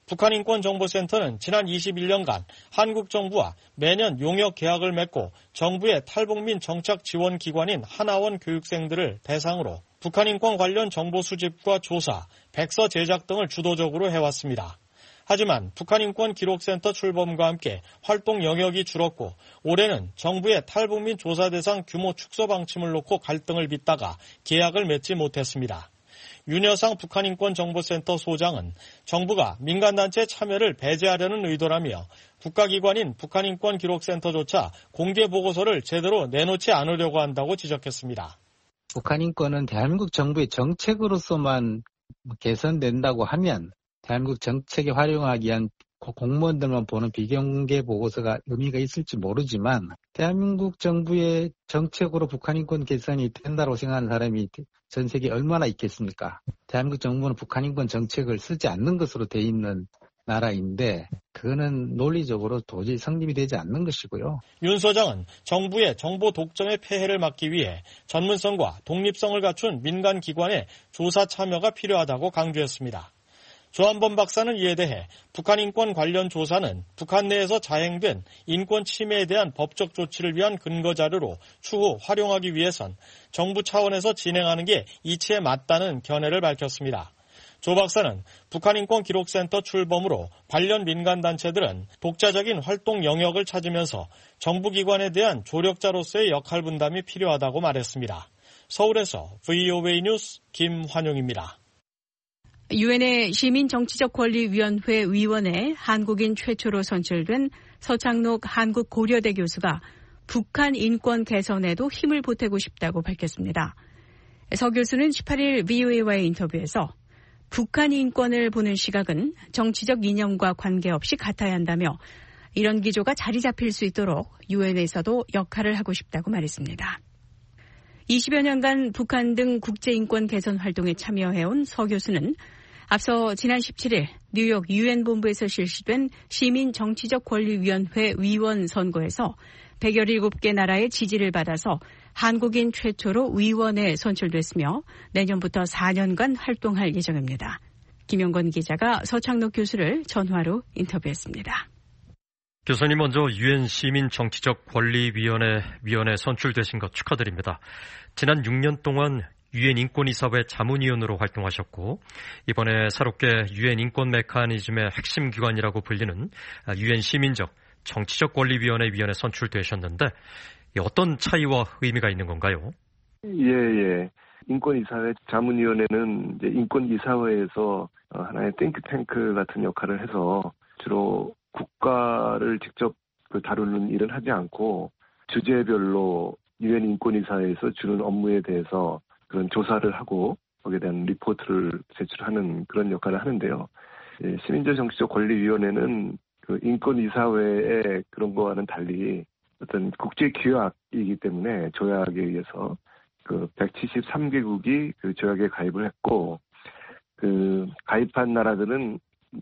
북한인권정보센터는 지난 이십일 년간 한국 정부와 매년 용역 계약을 맺고 정부의 탈북민 정착 지원 기관인 하나원 교육생들을 대상으로 북한인권 관련 정보 수집과 조사, 백서 제작 등을 주도적으로 해왔습니다. 하지만 북한인권기록센터 출범과 함께 활동 영역이 줄었고 올해는 정부의 탈북민 조사 대상 규모 축소 방침을 놓고 갈등을 빚다가 계약을 맺지 못했습니다. 윤여상 북한인권정보센터 소장은 정부가 민간단체 참여를 배제하려는 의도라며 국가기관인 북한인권기록센터조차 공개보고서를 제대로 내놓지 않으려고 한다고 지적했습니다. 북한인권은 대한민국 정부의 정책으로서만 개선된다고 하면 대한민국 정책에 활용하기 위한 공무원들만 보는 비공개 보고서가 의미가 있을지 모르지만 대한민국 정부의 정책으로 북한인권 개선이 된다고 생각하는 사람이 전 세계에 얼마나 있겠습니까? 대한민국 정부는 북한인권 정책을 쓰지 않는 것으로 돼 있는 나라인데 그거는 논리적으로 도저히 성립이 되지 않는 것이고요. 윤 소장은 정부의 정보 독점의 폐해를 막기 위해 전문성과 독립성을 갖춘 민간 기관의 조사 참여가 필요하다고 강조했습니다. 조한범 박사는 이에 대해 북한인권 관련 조사는 북한 내에서 자행된 인권 침해에 대한 법적 조치를 위한 근거 자료로 추후 활용하기 위해선 정부 차원에서 진행하는 게 이치에 맞다는 견해를 밝혔습니다. 조 박사는 북한인권기록센터 출범으로 관련 민간단체들은 독자적인 활동 영역을 찾으면서 정부기관에 대한 조력자로서의 역할 분담이 필요하다고 말했습니다. 서울에서 브이오에이 뉴스 김환용입니다. 유엔의 시민정치적권리위원회 위원에 한국인 최초로 선출된 서창록 한국고려대 교수가 북한 인권 개선에도 힘을 보태고 싶다고 밝혔습니다. 서 교수는 십팔 일 브이오에이와의 인터뷰에서 북한 인권을 보는 시각은 정치적 이념과 관계없이 같아야 한다며 이런 기조가 자리 잡힐 수 있도록 유엔에서도 역할을 하고 싶다고 말했습니다. 이십여 년간 북한 등 국제인권 개선 활동에 참여해온 서 교수는 앞서 지난 십칠 일 뉴욕 유엔 본부에서 실시된 시민정치적권리위원회 위원 선거에서 백십칠 개 나라의 지지를 받아서 한국인 최초로 위원에 선출됐으며 내년부터 사 년간 활동할 예정입니다. 김영건 기자가 서창록 교수를 전화로 인터뷰했습니다. 교수님 먼저 유엔 시민정치적권리위원회 위원에 선출되신 것 축하드립니다. 지난 육 년 동안 유엔 인권이사회 자문위원으로 활동하셨고 이번에 새롭게 유엔 인권 메커니즘의 핵심 기관이라고 불리는 유엔 시민적 정치적 권리위원회 위원에 선출되셨는데 어떤 차이와 의미가 있는 건가요? 예, 예. 인권이사회 자문위원회는 이제 인권이사회에서 하나의 띵크탱크 같은 역할을 해서 주로 국가를 직접 다루는 일을 하지 않고 주제별로 유엔 인권이사회에서 주는 업무에 대해서 그런 조사를 하고 거기에 대한 리포트를 제출하는 그런 역할을 하는데요. 예, 시민적 정치적 권리위원회는 그 인권이사회의 그런 거와는 달리 어떤 국제 규약이기 때문에 조약에 의해서 그 백칠십삼 개국이 그 조약에 가입을 했고 그 가입한 나라들은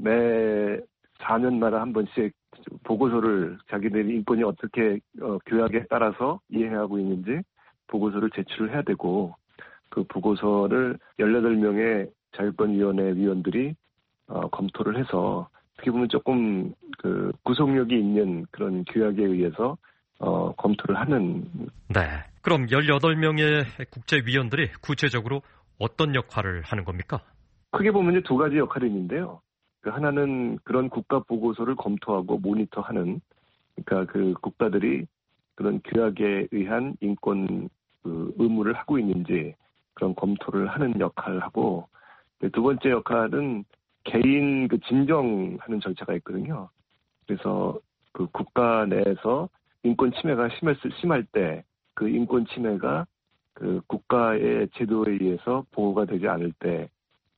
매 사 년마다 한 번씩 보고서를 자기들이 인권이 어떻게 어, 규약에 따라서 이해하고 있는지 보고서를 제출을 해야 되고 그 보고서를 열여덟 명의 자유권위원회 위원들이 어, 검토를 해서 어떻게 보면 조금 그 구속력이 있는 그런 규약에 의해서 어, 검토를 하는. 네. 그럼 열여덟 명의 국제위원들이 구체적으로 어떤 역할을 하는 겁니까? 크게 보면 두 가지 역할이 있는데요. 그 하나는 그런 국가 보고서를 검토하고 모니터하는, 그러니까 그 국가들이 그런 규약에 의한 인권 그 의무를 하고 있는지 그런 검토를 하는 역할을 하고, 두 번째 역할은 개인 그 진정하는 절차가 있거든요. 그래서 그 국가 내에서 인권 침해가 심했, 심할 때 그 인권 침해가 그 국가의 제도에 의해서 보호가 되지 않을 때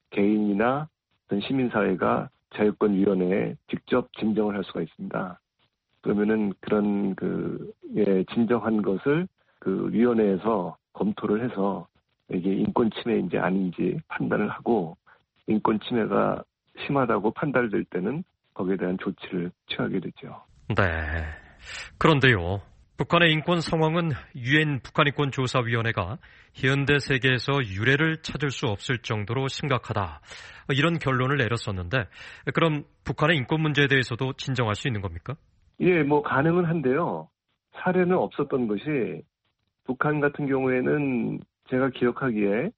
개인이나 어떤 시민사회가 자유권위원회에 직접 진정을 할 수가 있습니다. 그러면은 그런 그, 예, 진정한 것을 그 위원회에서 검토를 해서 이게 인권 침해인지 아닌지 판단을 하고 인권 침해가 심하다고 판단될 때는 거기에 대한 조치를 취하게 되죠. 네. 그런데요. 북한의 인권 상황은 유엔 북한인권조사위원회가 현대 세계에서 유례를 찾을 수 없을 정도로 심각하다. 이런 결론을 내렸었는데 그럼 북한의 인권 문제에 대해서도 진정할 수 있는 겁니까? 예, 뭐 가능은 한데요. 사례는 없었던 것이 북한 같은 경우에는 제가 기억하기에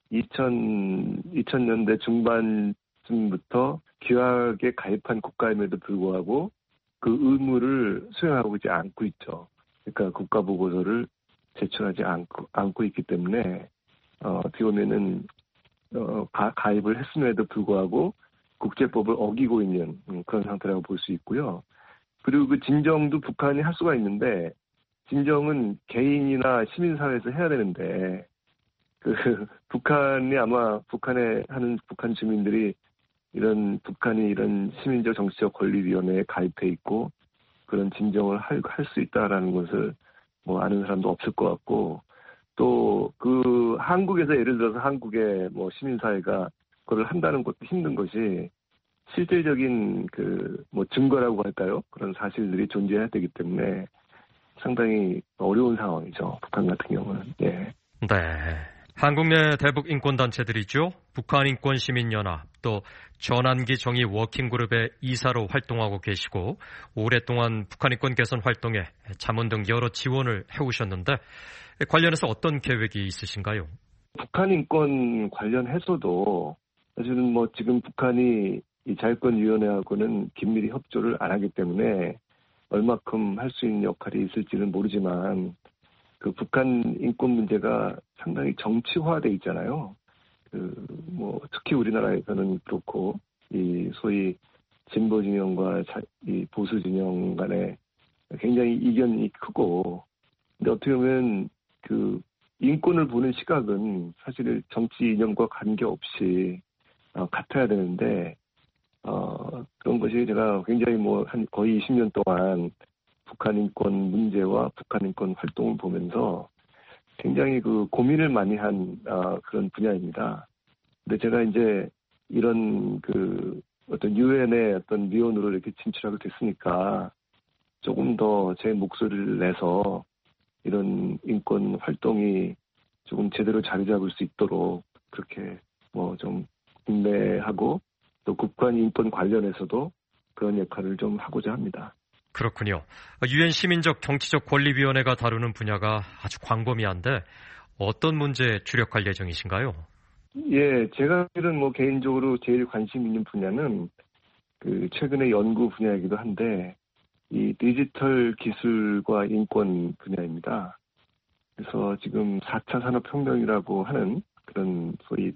이천, 이천 년대 중반쯤부터 규약에 가입한 국가임에도 불구하고 그 의무를 수행하고 있지 않고 있죠. 그러니까 국가보고서를 제출하지 않고, 않고 있기 때문에 어, 어떻게 보면은 어, 가, 가입을 했음에도 불구하고 국제법을 어기고 있는 그런 상태라고 볼 수 있고요. 그리고 그 진정도 북한이 할 수가 있는데 진정은 개인이나 시민사회에서 해야 되는데 그 북한이 아마 북한에 하는 북한 주민들이 이런 북한이 이런 시민적 정치적 권리위원회에 가입해 있고 그런 진정을 할 수 있다라는 것을 뭐 아는 사람도 없을 것 같고 또 그 한국에서 예를 들어서 한국의 뭐 시민사회가 그걸 한다는 것도 힘든 것이 실질적인 그 뭐 증거라고 할까요? 그런 사실들이 존재해야 되기 때문에 상당히 어려운 상황이죠. 북한 같은 경우는. 예. 네. 한국 내 대북 인권단체들이죠. 북한인권시민연합, 또 전환기 정의 워킹그룹의 이사로 활동하고 계시고 오랫동안 북한인권 개선 활동에 자문 등 여러 지원을 해오셨는데 관련해서 어떤 계획이 있으신가요? 북한인권 관련해서도 사실은 뭐 지금 북한이 이 자유권위원회하고는 긴밀히 협조를 안 하기 때문에 얼마큼 할 수 있는 역할이 있을지는 모르지만 그 북한 인권 문제가 상당히 정치화돼 있잖아요. 그 뭐 특히 우리나라에서는 그렇고 이 소위 진보 진영과 이 보수 진영 간에 굉장히 이견이 크고 근데 어떻게 보면 그 인권을 보는 시각은 사실 정치 이념과 관계없이 어, 같아야 되는데 어, 그런 것이 제가 굉장히 뭐 한 거의 이십 년 동안 북한 인권 문제와 북한 인권 활동을 보면서 굉장히 그 고민을 많이 한 어, 그런 분야입니다. 근데 제가 이제 이런 그 어떤 유엔의 어떤 위원으로 이렇게 진출하게 됐으니까 조금 더 제 목소리를 내서 이런 인권 활동이 조금 제대로 자리 잡을 수 있도록 그렇게 뭐 좀 인내하고 또 국간 인권 관련해서도 그런 역할을 좀 하고자 합니다. 그렇군요. 유엔 시민적 정치적 권리위원회가 다루는 분야가 아주 광범위한데 어떤 문제에 주력할 예정이신가요? 예, 제가 실은 뭐 개인적으로 제일 관심 있는 분야는 그 최근의 연구 분야이기도 한데 이 디지털 기술과 인권 분야입니다. 그래서 지금 사 차 산업혁명이라고 하는 그런 소위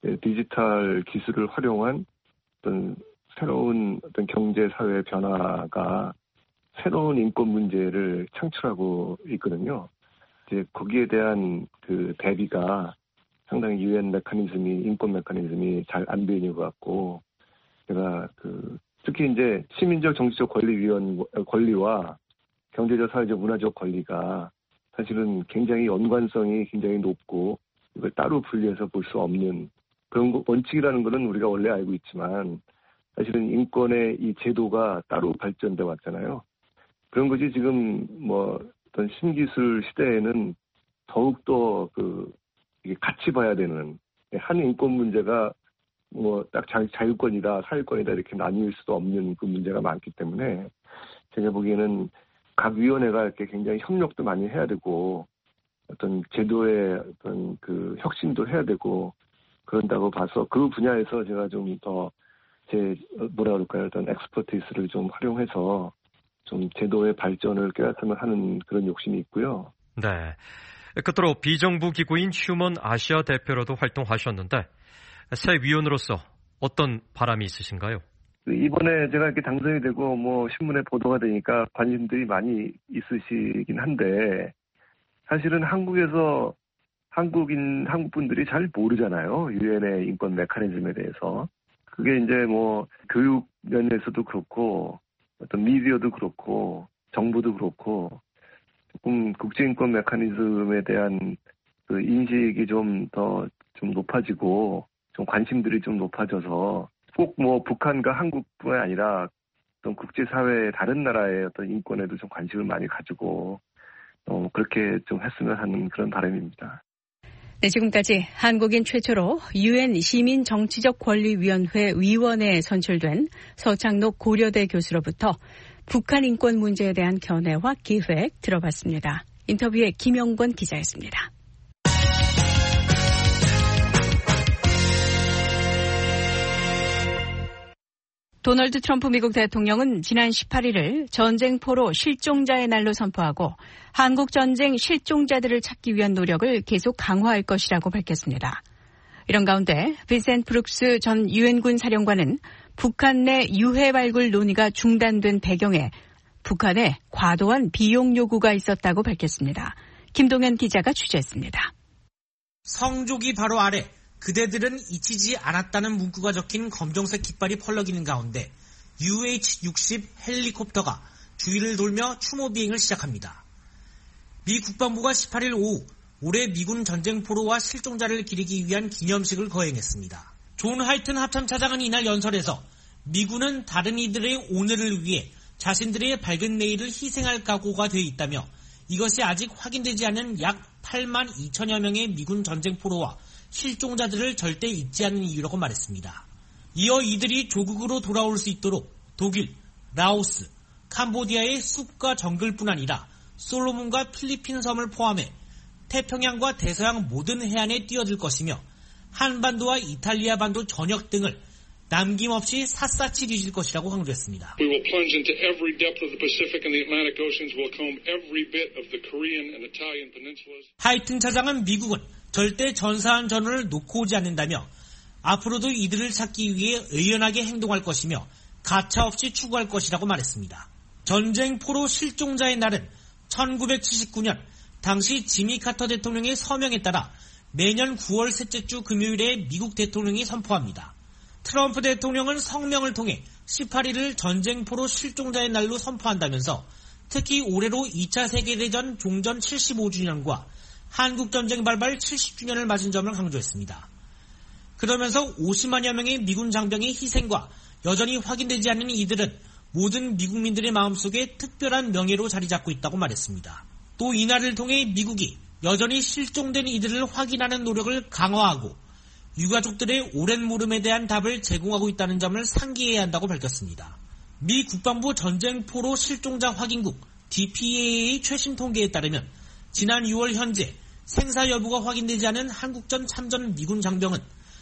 디지털 기술을 활용한 어떤 새로운 어떤 경제 사회 변화가 새로운 인권 문제를 창출하고 있거든요. 이제 거기에 대한 그 대비가 상당히 유엔 메커니즘이 인권 메커니즘이 잘 안 돼 있는 것 같고 제가 그 특히 이제 시민적 정치적 권리위원 권리와 경제적 사회적 문화적 권리가 사실은 굉장히 연관성이 굉장히 높고 이걸 따로 분리해서 볼 수 없는 그런 거, 원칙이라는 것은 우리가 원래 알고 있지만 사실은 인권의 이 제도가 따로 발전돼 왔잖아요. 그런 것이 지금 뭐 어떤 신기술 시대에는 더욱더 그 이게 같이 봐야 되는 한 인권 문제가 뭐 딱 자유권이다 사회권이다 이렇게 나뉠 수도 없는 그 문제가 많기 때문에 제가 보기에는 각 위원회가 이렇게 굉장히 협력도 많이 해야 되고 어떤 제도의 어떤 그 혁신도 해야 되고 그런다고 봐서 그 분야에서 제가 좀 더 제 뭐라 그럴까요 어떤 엑스퍼티스를 좀 활용해서 좀 제도의 발전을 꾀했으면 하는 그런 욕심이 있고요. 네. 끝으로 비정부 기구인 휴먼 아시아 대표로도 활동하셨는데 새 위원으로서 어떤 바람이 있으신가요? 이번에 제가 이렇게 당선이 되고 뭐 신문에 보도가 되니까 관심들이 많이 있으시긴 한데 사실은 한국에서 한국인 한국 분들이 잘 모르잖아요. 유엔의 인권 메커니즘에 대해서. 그게 이제 뭐 교육 면에서도 그렇고 어떤 미디어도 그렇고 정부도 그렇고 조금 국제인권 메커니즘에 대한 그 인식이 좀 더 좀 높아지고 좀 관심들이 좀 높아져서 꼭 뭐 북한과 한국뿐 아니라 어떤 국제사회의 다른 나라의 어떤 인권에도 좀 관심을 많이 가지고 어, 그렇게 좀 했으면 하는 그런 바람입니다. 네, 지금까지 한국인 최초로 유엔 시민정치적권리위원회 위원회에 선출된 서창록 고려대 교수로부터 북한 인권 문제에 대한 견해와 기획 들어봤습니다. 인터뷰에 김영권 기자였습니다. 도널드 트럼프 미국 대통령은 지난 십팔 일을 전쟁포로 실종자의 날로 선포하고 한국 전쟁 실종자들을 찾기 위한 노력을 계속 강화할 것이라고 밝혔습니다. 이런 가운데 빈센트 브룩스 전 유엔군 사령관은 북한 내 유해 발굴 논의가 중단된 배경에 북한의 과도한 비용 요구가 있었다고 밝혔습니다. 김동현 기자가 취재했습니다. 성조기 바로 아래 그대들은 잊히지 않았다는 문구가 적힌 검정색 깃발이 펄럭이는 가운데 유에이치 육십 헬리콥터가 주위를 돌며 추모 비행을 시작합니다. 미 국방부가 십팔 일 오후 올해 미군 전쟁포로와 실종자를 기리기 위한 기념식을 거행했습니다. 존 하이튼 합참차장은 이날 연설에서 미군은 다른 이들의 오늘을 위해 자신들의 밝은 내일을 희생할 각오가 되어 있다며 이것이 아직 확인되지 않은 약 팔만 이천여 명의 미군 전쟁포로와 실종자들을 절대 잊지 않는 이유라고 말했습니다. 이어 이들이 조국으로 돌아올 수 있도록 독일, 라오스, 캄보디아의 숲과 정글뿐 아니라 솔로몬과 필리핀 섬을 포함해 태평양과 대서양 모든 해안에 뛰어들 것이며 한반도와 이탈리아 반도 전역 등을 남김없이 샅샅이 뒤질 것이라고 강조했습니다. We will plunge into every depth of the Pacific and the Atlantic Oceans. We'll comb every bit of the Korean and Italian peninsulas. 하이튼 차장은 미국은 절대 전사한 전원을 놓고 오지 않는다며 앞으로도 이들을 찾기 위해 의연하게 행동할 것이며 가차없이 추구할 것이라고 말했습니다. 전쟁포로 실종자의 날은 천구백칠십구 년 당시 지미 카터 대통령의 서명에 따라 매년 구월 셋째 주 금요일에 미국 대통령이 선포합니다. 트럼프 대통령은 성명을 통해 십팔 일을 전쟁포로 실종자의 날로 선포한다면서 특히 올해로 이 차 세계대전 종전 칠십오 주년과 한국전쟁 발발 칠십 주년을 맞은 점을 강조했습니다. 그러면서 오십만여 명의 미군 장병의 희생과 여전히 확인되지 않는 이들은 모든 미국민들의 마음속에 특별한 명예로 자리 잡고 있다고 말했습니다. 또 이날을 통해 미국이 여전히 실종된 이들을 확인하는 노력을 강화하고 유가족들의 오랜 물음에 대한 답을 제공하고 있다는 점을 상기해야 한다고 밝혔습니다. 미 국방부 전쟁포로 실종자 확인국 디피에이의 최신 통계에 따르면 지난 유월 현재 생사 여부가 확인되지 않은 한국전 참전 미군 장병은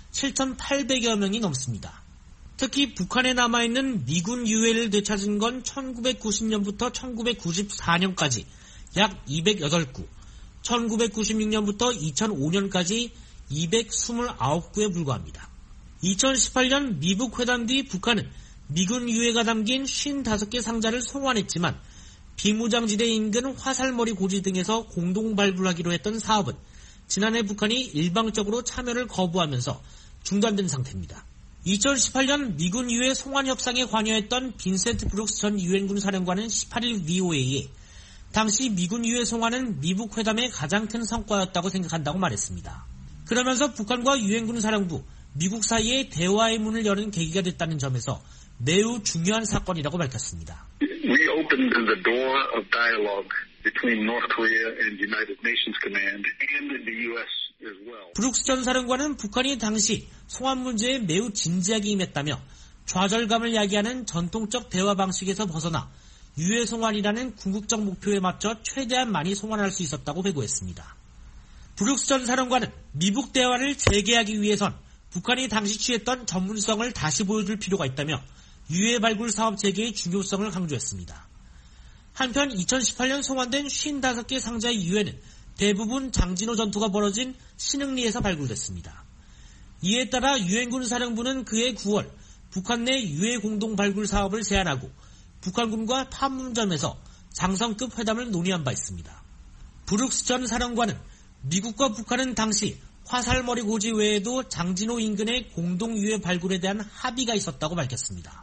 칠천팔백여 명이 넘습니다. 특히 북한에 남아있는 미군 유해를 되찾은 건 천구백구십 년부터 천구백구십사 년까지 약 이백팔 구, 천구백구십육 년부터 이천오 년까지 이백이십구 구에 불과합니다. 이천십팔 년 미북 회담 뒤 북한은 미군 유해가 담긴 오십오 개 상자를 송환했지만 비무장지대 인근 화살머리 고지 등에서 공동 발굴하기로 했던 사업은 지난해 북한이 일방적으로 참여를 거부하면서 중단된 상태입니다. 이천십팔 년 미군 유해 송환 협상에 관여했던 빈센트 브룩스 전 유엔군 사령관은 십팔 일 브이오에이에 당시 미군 유해 송환은 미북 회담의 가장 큰 성과였다고 생각한다고 말했습니다. 그러면서 북한과 유엔군 사령부, 미국 사이에 대화의 문을 여는 계기가 됐다는 점에서 매우 중요한 사건이라고 밝혔습니다. We opened the door of dialogue between North Korea and United Nations Command and the U S as well. 브룩스 전 사령관은 북한이 당시 송환 문제에 매우 진지하게 임했다며 좌절감을 야기하는 전통적 대화 방식에서 벗어나 유해 송환이라는 궁극적 목표에 맞춰 최대한 많이 송환할 수 있었다고 배고했습니다. 브룩스 전 사령관은 미북 대화를 재개하기 위해선 북한이 당시 취했던 전문성을 다시 보여줄 필요가 있다며 유해 발굴 사업 재개의 중요성을 강조했습니다. 한편 이천십팔 년 송환된 오십오 개 상자의 유해는 대부분 장진호 전투가 벌어진 신흥리에서 발굴됐습니다. 이에 따라 유엔군 사령부는 그해 구월 북한 내 유해 공동 발굴 사업을 제안하고 북한군과 판문점에서 장성급 회담을 논의한 바 있습니다. 브룩스 전 사령관은 미국과 북한은 당시 화살머리 고지 외에도 장진호 인근의 공동 유해 발굴에 대한 합의가 있었다고 밝혔습니다.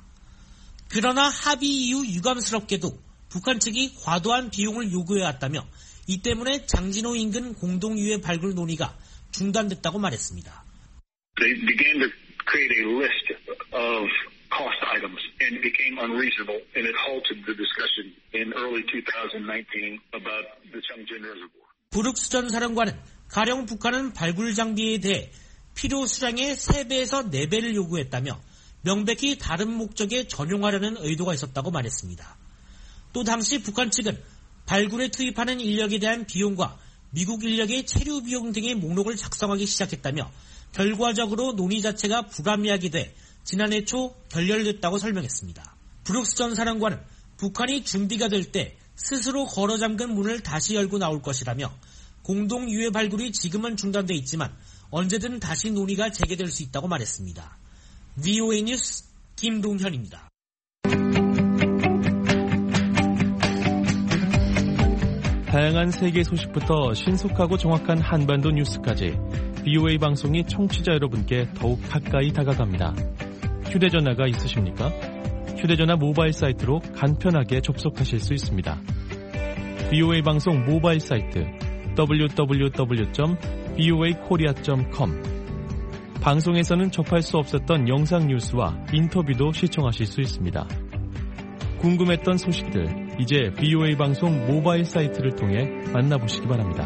그러나 합의 이후 유감스럽게도 북한 측이 과도한 비용을 요구해왔다며 이 때문에 장진호 인근 공동 유해 발굴 논의가 중단됐다고 말했습니다. They began to create a list of cost items and became unreasonable, and it halted the discussion in early twenty nineteen about the Changchun Reservoir. 브룩스 전 사령관은 가령 북한은 발굴 장비에 대해 필요 수량의 세 배에서 네 배를 요구했다며 명백히 다른 목적에 전용하려는 의도가 있었다고 말했습니다. 또 당시 북한 측은 발굴에 투입하는 인력에 대한 비용과 미국 인력의 체류 비용 등의 목록을 작성하기 시작했다며 결과적으로 논의 자체가 불합리하게 돼 지난해 초 결렬됐다고 설명했습니다. 브룩스 전 사령관은 북한이 준비가 될 때 스스로 걸어 잠근 문을 다시 열고 나올 것이라며 공동 유해 발굴이 지금은 중단돼 있지만 언제든 다시 논의가 재개될 수 있다고 말했습니다. 브이오에이 뉴스 김동현입니다. 다양한 세계 소식부터 신속하고 정확한 한반도 뉴스까지 브이오에이 방송이 청취자 여러분께 더욱 가까이 다가갑니다. 휴대전화가 있으십니까? 휴대전화 모바일 사이트로 간편하게 접속하실 수 있습니다. 브이오에이 방송 모바일 사이트 더블유 더블유 더블유 점 브이오에이 코리아 점 컴 방송에서는 접할 수 없었던 영상 뉴스와 인터뷰도 시청하실 수 있습니다. 궁금했던 소식들 이제 브이오에이 방송 모바일 사이트를 통해 만나보시기 바랍니다.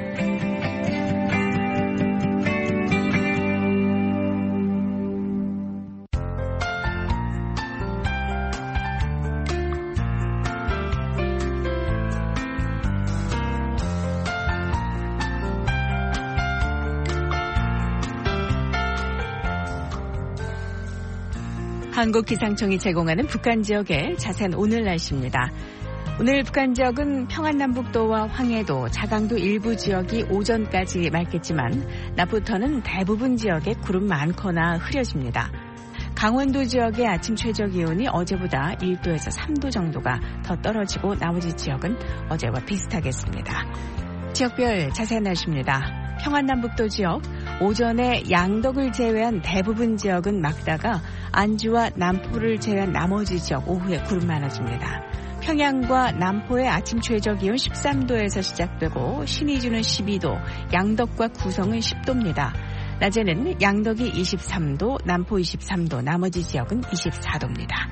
한국기상청이 제공하는 북한 지역의 자세한 오늘 날씨입니다. 오늘 북한 지역은 평안남북도와 황해도, 자강도 일부 지역이 오전까지 맑겠지만 낮부터는 대부분 지역에 구름 많거나 흐려집니다. 강원도 지역의 아침 최저 기온이 어제보다 일 도에서 삼 도 정도가 더 떨어지고 나머지 지역은 어제와 비슷하겠습니다. 지역별 자세한 날씨입니다. 평안남북도 지역, 오전에 양덕을 제외한 대부분 지역은 맑다가 안주와 남포를 제외한 나머지 지역 오후에 구름 많아집니다. 평양과 남포의 아침 최저 기온 십삼 도에서 시작되고 신의주는 십이 도, 양덕과 구성은 십 도입니다. 낮에는 양덕이 이십삼 도, 남포 이십삼 도, 나머지 지역은 이십사 도입니다.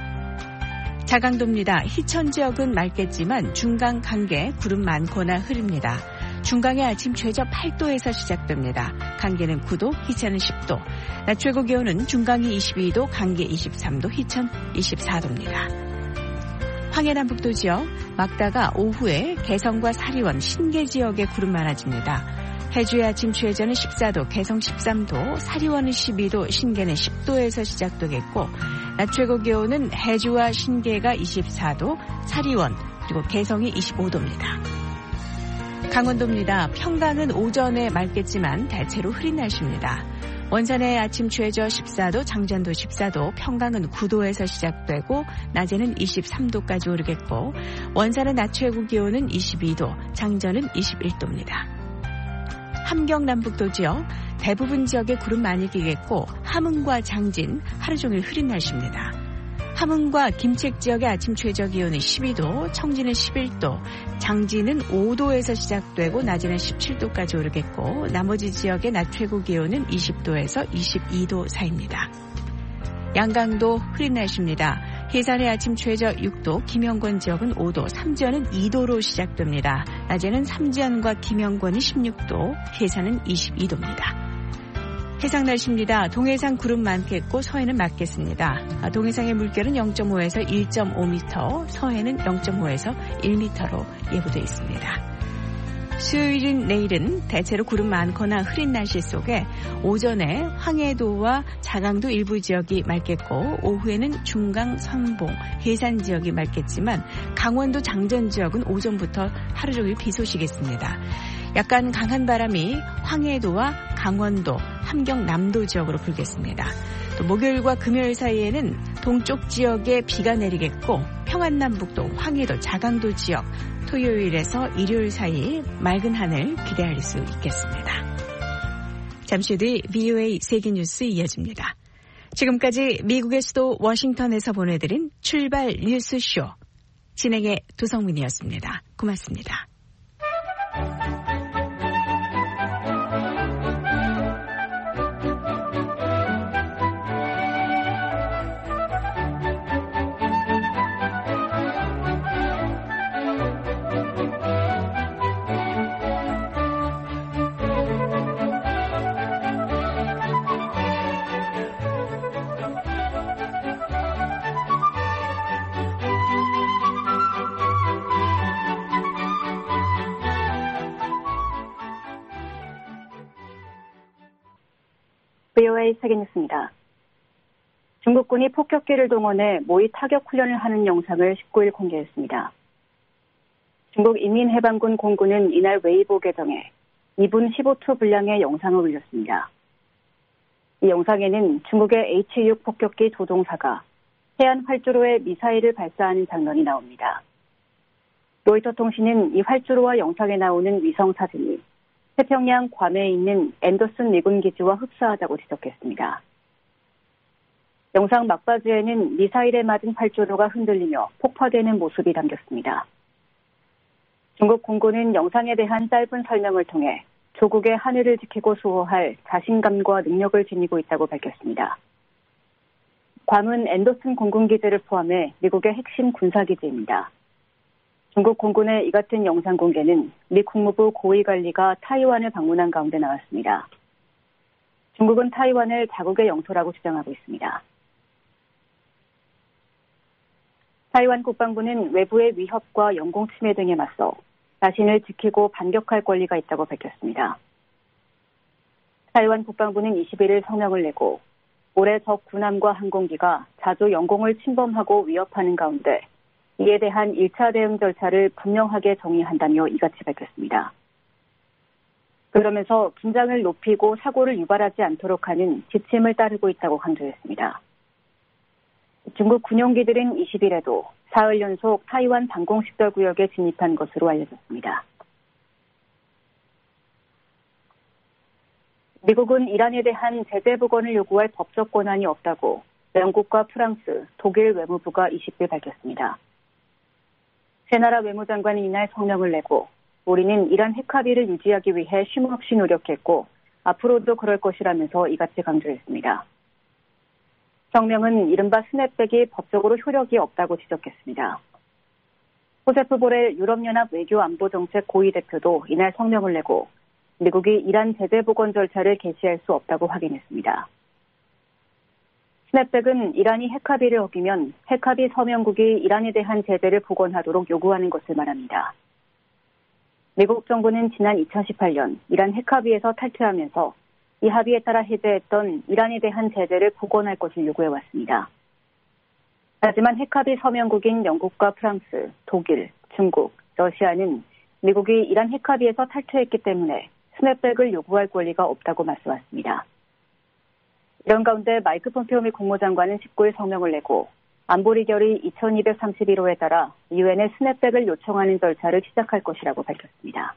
자강도입니다. 희천 지역은 맑겠지만 중강, 강계 구름 많거나 흐립니다. 중강의 아침 최저 팔 도에서 시작됩니다. 강계는 구 도, 희천은 십 도. 낮 최고 기온은 중강이 이십이 도, 강계 이십삼 도, 희천 이십사 도입니다. 황해남북도 지역, 맑다가 오후에 개성과 사리원, 신계 지역에 구름 많아집니다. 해주의 아침 최저는 십사 도, 개성 십삼 도, 사리원은 십이 도, 신계는 십 도에서 시작되겠고 낮 최고 기온은 해주와 신계가 이십사 도, 사리원, 그리고 개성이 이십오 도입니다. 강원도입니다. 평강은 오전에 맑겠지만 대체로 흐린 날씨입니다. 원산의 아침 최저 십사 도, 장전도 십사 도, 평강은 구 도에서 시작되고 낮에는 이십삼 도까지 오르겠고 원산의 낮 최고 기온은 이십이 도, 장전은 이십일 도입니다. 함경 남북도 지역, 대부분 지역에 구름 많이 끼겠고 함흥과 장진 하루 종일 흐린 날씨입니다. 함흥과 김책 지역의 아침 최저 기온은 십이 도, 청진은 십일 도, 장진은 오 도에서 시작되고 낮에는 십칠 도까지 오르겠고 나머지 지역의 낮 최고 기온은 이십 도에서 이십이 도 사이입니다. 양강도 흐린 날씨입니다. 해산의 아침 최저 육 도, 김영권 지역은 오 도, 삼지연은 이 도로 시작됩니다. 낮에는 삼지연과 김영권이 십육 도, 해산은 이십이 도입니다. 해상 날씨입니다. 동해상 구름 많겠고 서해는 맑겠습니다. 동해상의 물결은 영 점 오에서 일 점 오 미터, 서해는 영 점 오에서 일 미터로 예보되어 있습니다. 수요일인 내일은 대체로 구름 많거나 흐린 날씨 속에 오전에 황해도와 자강도 일부 지역이 맑겠고 오후에는 중강, 선봉, 해산 지역이 맑겠지만 강원도 장전 지역은 오전부터 하루 종일 비 소식이겠습니다. 약간 강한 바람이 황해도와 강원도, 함경 남도 지역으로 불겠습니다. 또 목요일과 금요일 사이에는 동쪽 지역에 비가 내리겠고 평안남북도, 황해도, 자강도 지역 토요일에서 일요일 사이 맑은 하늘 기대할 수 있겠습니다. 잠시 뒤 브이오에이 세계뉴스 이어집니다. 지금까지 미국의 수도 워싱턴에서 보내드린 출발 뉴스쇼 진행의 도성민이었습니다. 고맙습니다. 브이오에이 세계뉴스입니다. 중국군이 폭격기를 동원해 모의 타격 훈련을 하는 영상을 십구일 공개했습니다. 중국 인민해방군 공군은 이날 웨이보 계정에 이 분 십오 초 분량의 영상을 올렸습니다. 이 영상에는 중국의 에이치 육 폭격기 조종사가 해안 활주로에 미사일을 발사하는 장면이 나옵니다. 로이터 통신은 이 활주로와 영상에 나오는 위성 사진이 태평양 괌에 있는 앤더슨 미군 기지와 흡사하다고 지적했습니다. 영상 막바지에는 미사일에 맞은 활주로가 흔들리며 폭파되는 모습이 담겼습니다. 중국 공군은 영상에 대한 짧은 설명을 통해 조국의 하늘을 지키고 수호할 자신감과 능력을 지니고 있다고 밝혔습니다. 괌은 앤더슨 공군기지를 포함해 미국의 핵심 군사기지입니다. 중국 공군의 이 같은 영상 공개는 미 국무부 고위관리가 타이완을 방문한 가운데 나왔습니다. 중국은 타이완을 자국의 영토라고 주장하고 있습니다. 타이완 국방부는 외부의 위협과 영공 침해 등에 맞서 자신을 지키고 반격할 권리가 있다고 밝혔습니다. 타이완 국방부는 이십일일 성명을 내고 올해 적 군함과 항공기가 자주 영공을 침범하고 위협하는 가운데 이에 대한 일 차 대응 절차를 분명하게 정의한다며 이같이 밝혔습니다. 그러면서 긴장을 높이고 사고를 유발하지 않도록 하는 지침을 따르고 있다고 강조했습니다. 중국 군용기들은 이십일에도 사흘 연속 타이완 방공식별 구역에 진입한 것으로 알려졌습니다. 미국은 이란에 대한 제재 복원을 요구할 법적 권한이 없다고 영국과 프랑스, 독일 외무부가 이십일 밝혔습니다. 세 나라 외무장관이 이날 성명을 내고 우리는 이란 핵 합의를 유지하기 위해 쉼없이 노력했고 앞으로도 그럴 것이라면서 이같이 강조했습니다. 성명은 이른바 스냅백이 법적으로 효력이 없다고 지적했습니다. 호세프 보렐 유럽연합 외교안보정책 고위대표도 이날 성명을 내고 미국이 이란 제재 복원 절차를 개시할 수 없다고 확인했습니다. 스냅백은 이란이 핵합의를 어기면 핵합의 서명국이 이란에 대한 제재를 복원하도록 요구하는 것을 말합니다. 미국 정부는 지난 이천십팔년 이란 핵합의에서 탈퇴하면서 이 합의에 따라 해제했던 이란에 대한 제재를 복원할 것을 요구해왔습니다. 하지만 핵합의 서명국인 영국과 프랑스, 독일, 중국, 러시아는 미국이 이란 핵합의에서 탈퇴했기 때문에 스냅백을 요구할 권리가 없다고 맞서왔습니다. 이런 가운데 마이크 폼페오 미 국무장관은 십구일 성명을 내고 안보리 결의 이천이백삼십일 호에 따라 유엔에 스냅백을 요청하는 절차를 시작할 것이라고 밝혔습니다.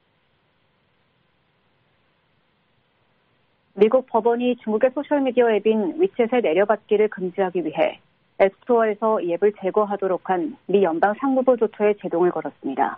미국 법원이 중국의 소셜미디어 앱인 위챗의 내려받기를 금지하기 위해 앱스토어에서 이 앱을 제거하도록 한 미 연방 상무부 조처에 제동을 걸었습니다.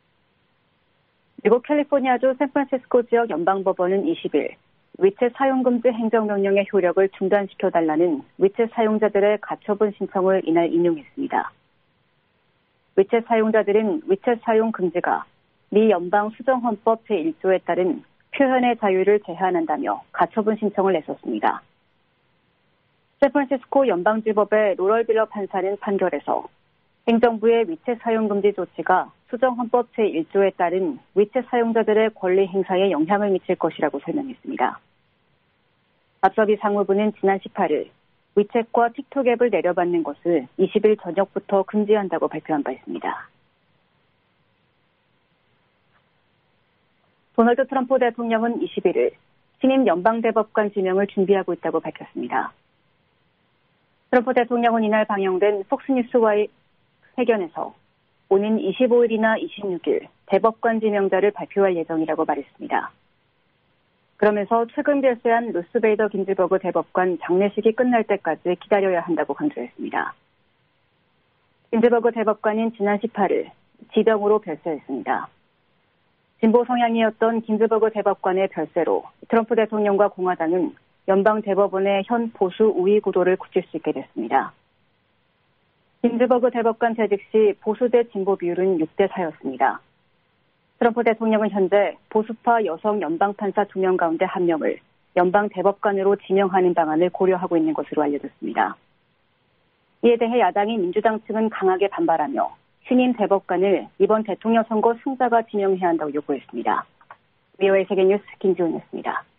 미국 캘리포니아주 샌프란시스코 지역 연방법원은 이십일 위챗 사용금지 행정명령의 효력을 중단시켜달라는 위챗 사용자들의 가처분 신청을 이날 인용했습니다. 위챗 사용자들은 위챗 사용 금지가 미 연방 수정헌법 제일조에 따른 표현의 자유를 제한한다며 가처분 신청을 냈었습니다. 샌프란시스코 연방지법의 로럴 빌러 판사는 판결에서 행정부의 위챗 사용금지 조치가 수정헌법 제일조에 따른 위챗 사용자들의 권리 행사에 영향을 미칠 것이라고 설명했습니다. 앞서 미 상무부는 지난 십팔일 위챗과 틱톡 앱을 내려받는 것을 이십일 저녁부터 금지한다고 발표한 바 있습니다. 도널드 트럼프 대통령은 이십일일 신임 연방대법관 지명을 준비하고 있다고 밝혔습니다. 트럼프 대통령은 이날 방영된 폭스뉴스와의 회견에서 오는 이십오일이나 이십육일 대법관 지명자를 발표할 예정이라고 말했습니다. 그러면서 최근 결세한 루스 베이더 긴즈버그 대법관 장례식이 끝날 때까지 기다려야 한다고 강조했습니다. 긴즈버그 대법관은 지난 십팔일 지병으로 별세했습니다. 진보 성향이었던 긴즈버그 대법관의 별세로 트럼프 대통령과 공화당은 연방 대법원의 현 보수 우위 구도를 굳힐 수 있게 됐습니다. 긴즈버그 대법관 재직 시 보수 대 진보 비율은 육 대 사였습니다. 트럼프 대통령은 현재 보수파 여성 연방판사 두 명 가운데 한 명을 연방 대법관으로 지명하는 방안을 고려하고 있는 것으로 알려졌습니다. 이에 대해 야당인 민주당 측은 강하게 반발하며 신임 대법관을 이번 대통령 선거 승자가 지명해야 한다고 요구했습니다. 브이오에이 세계뉴스 김지훈이었습니다.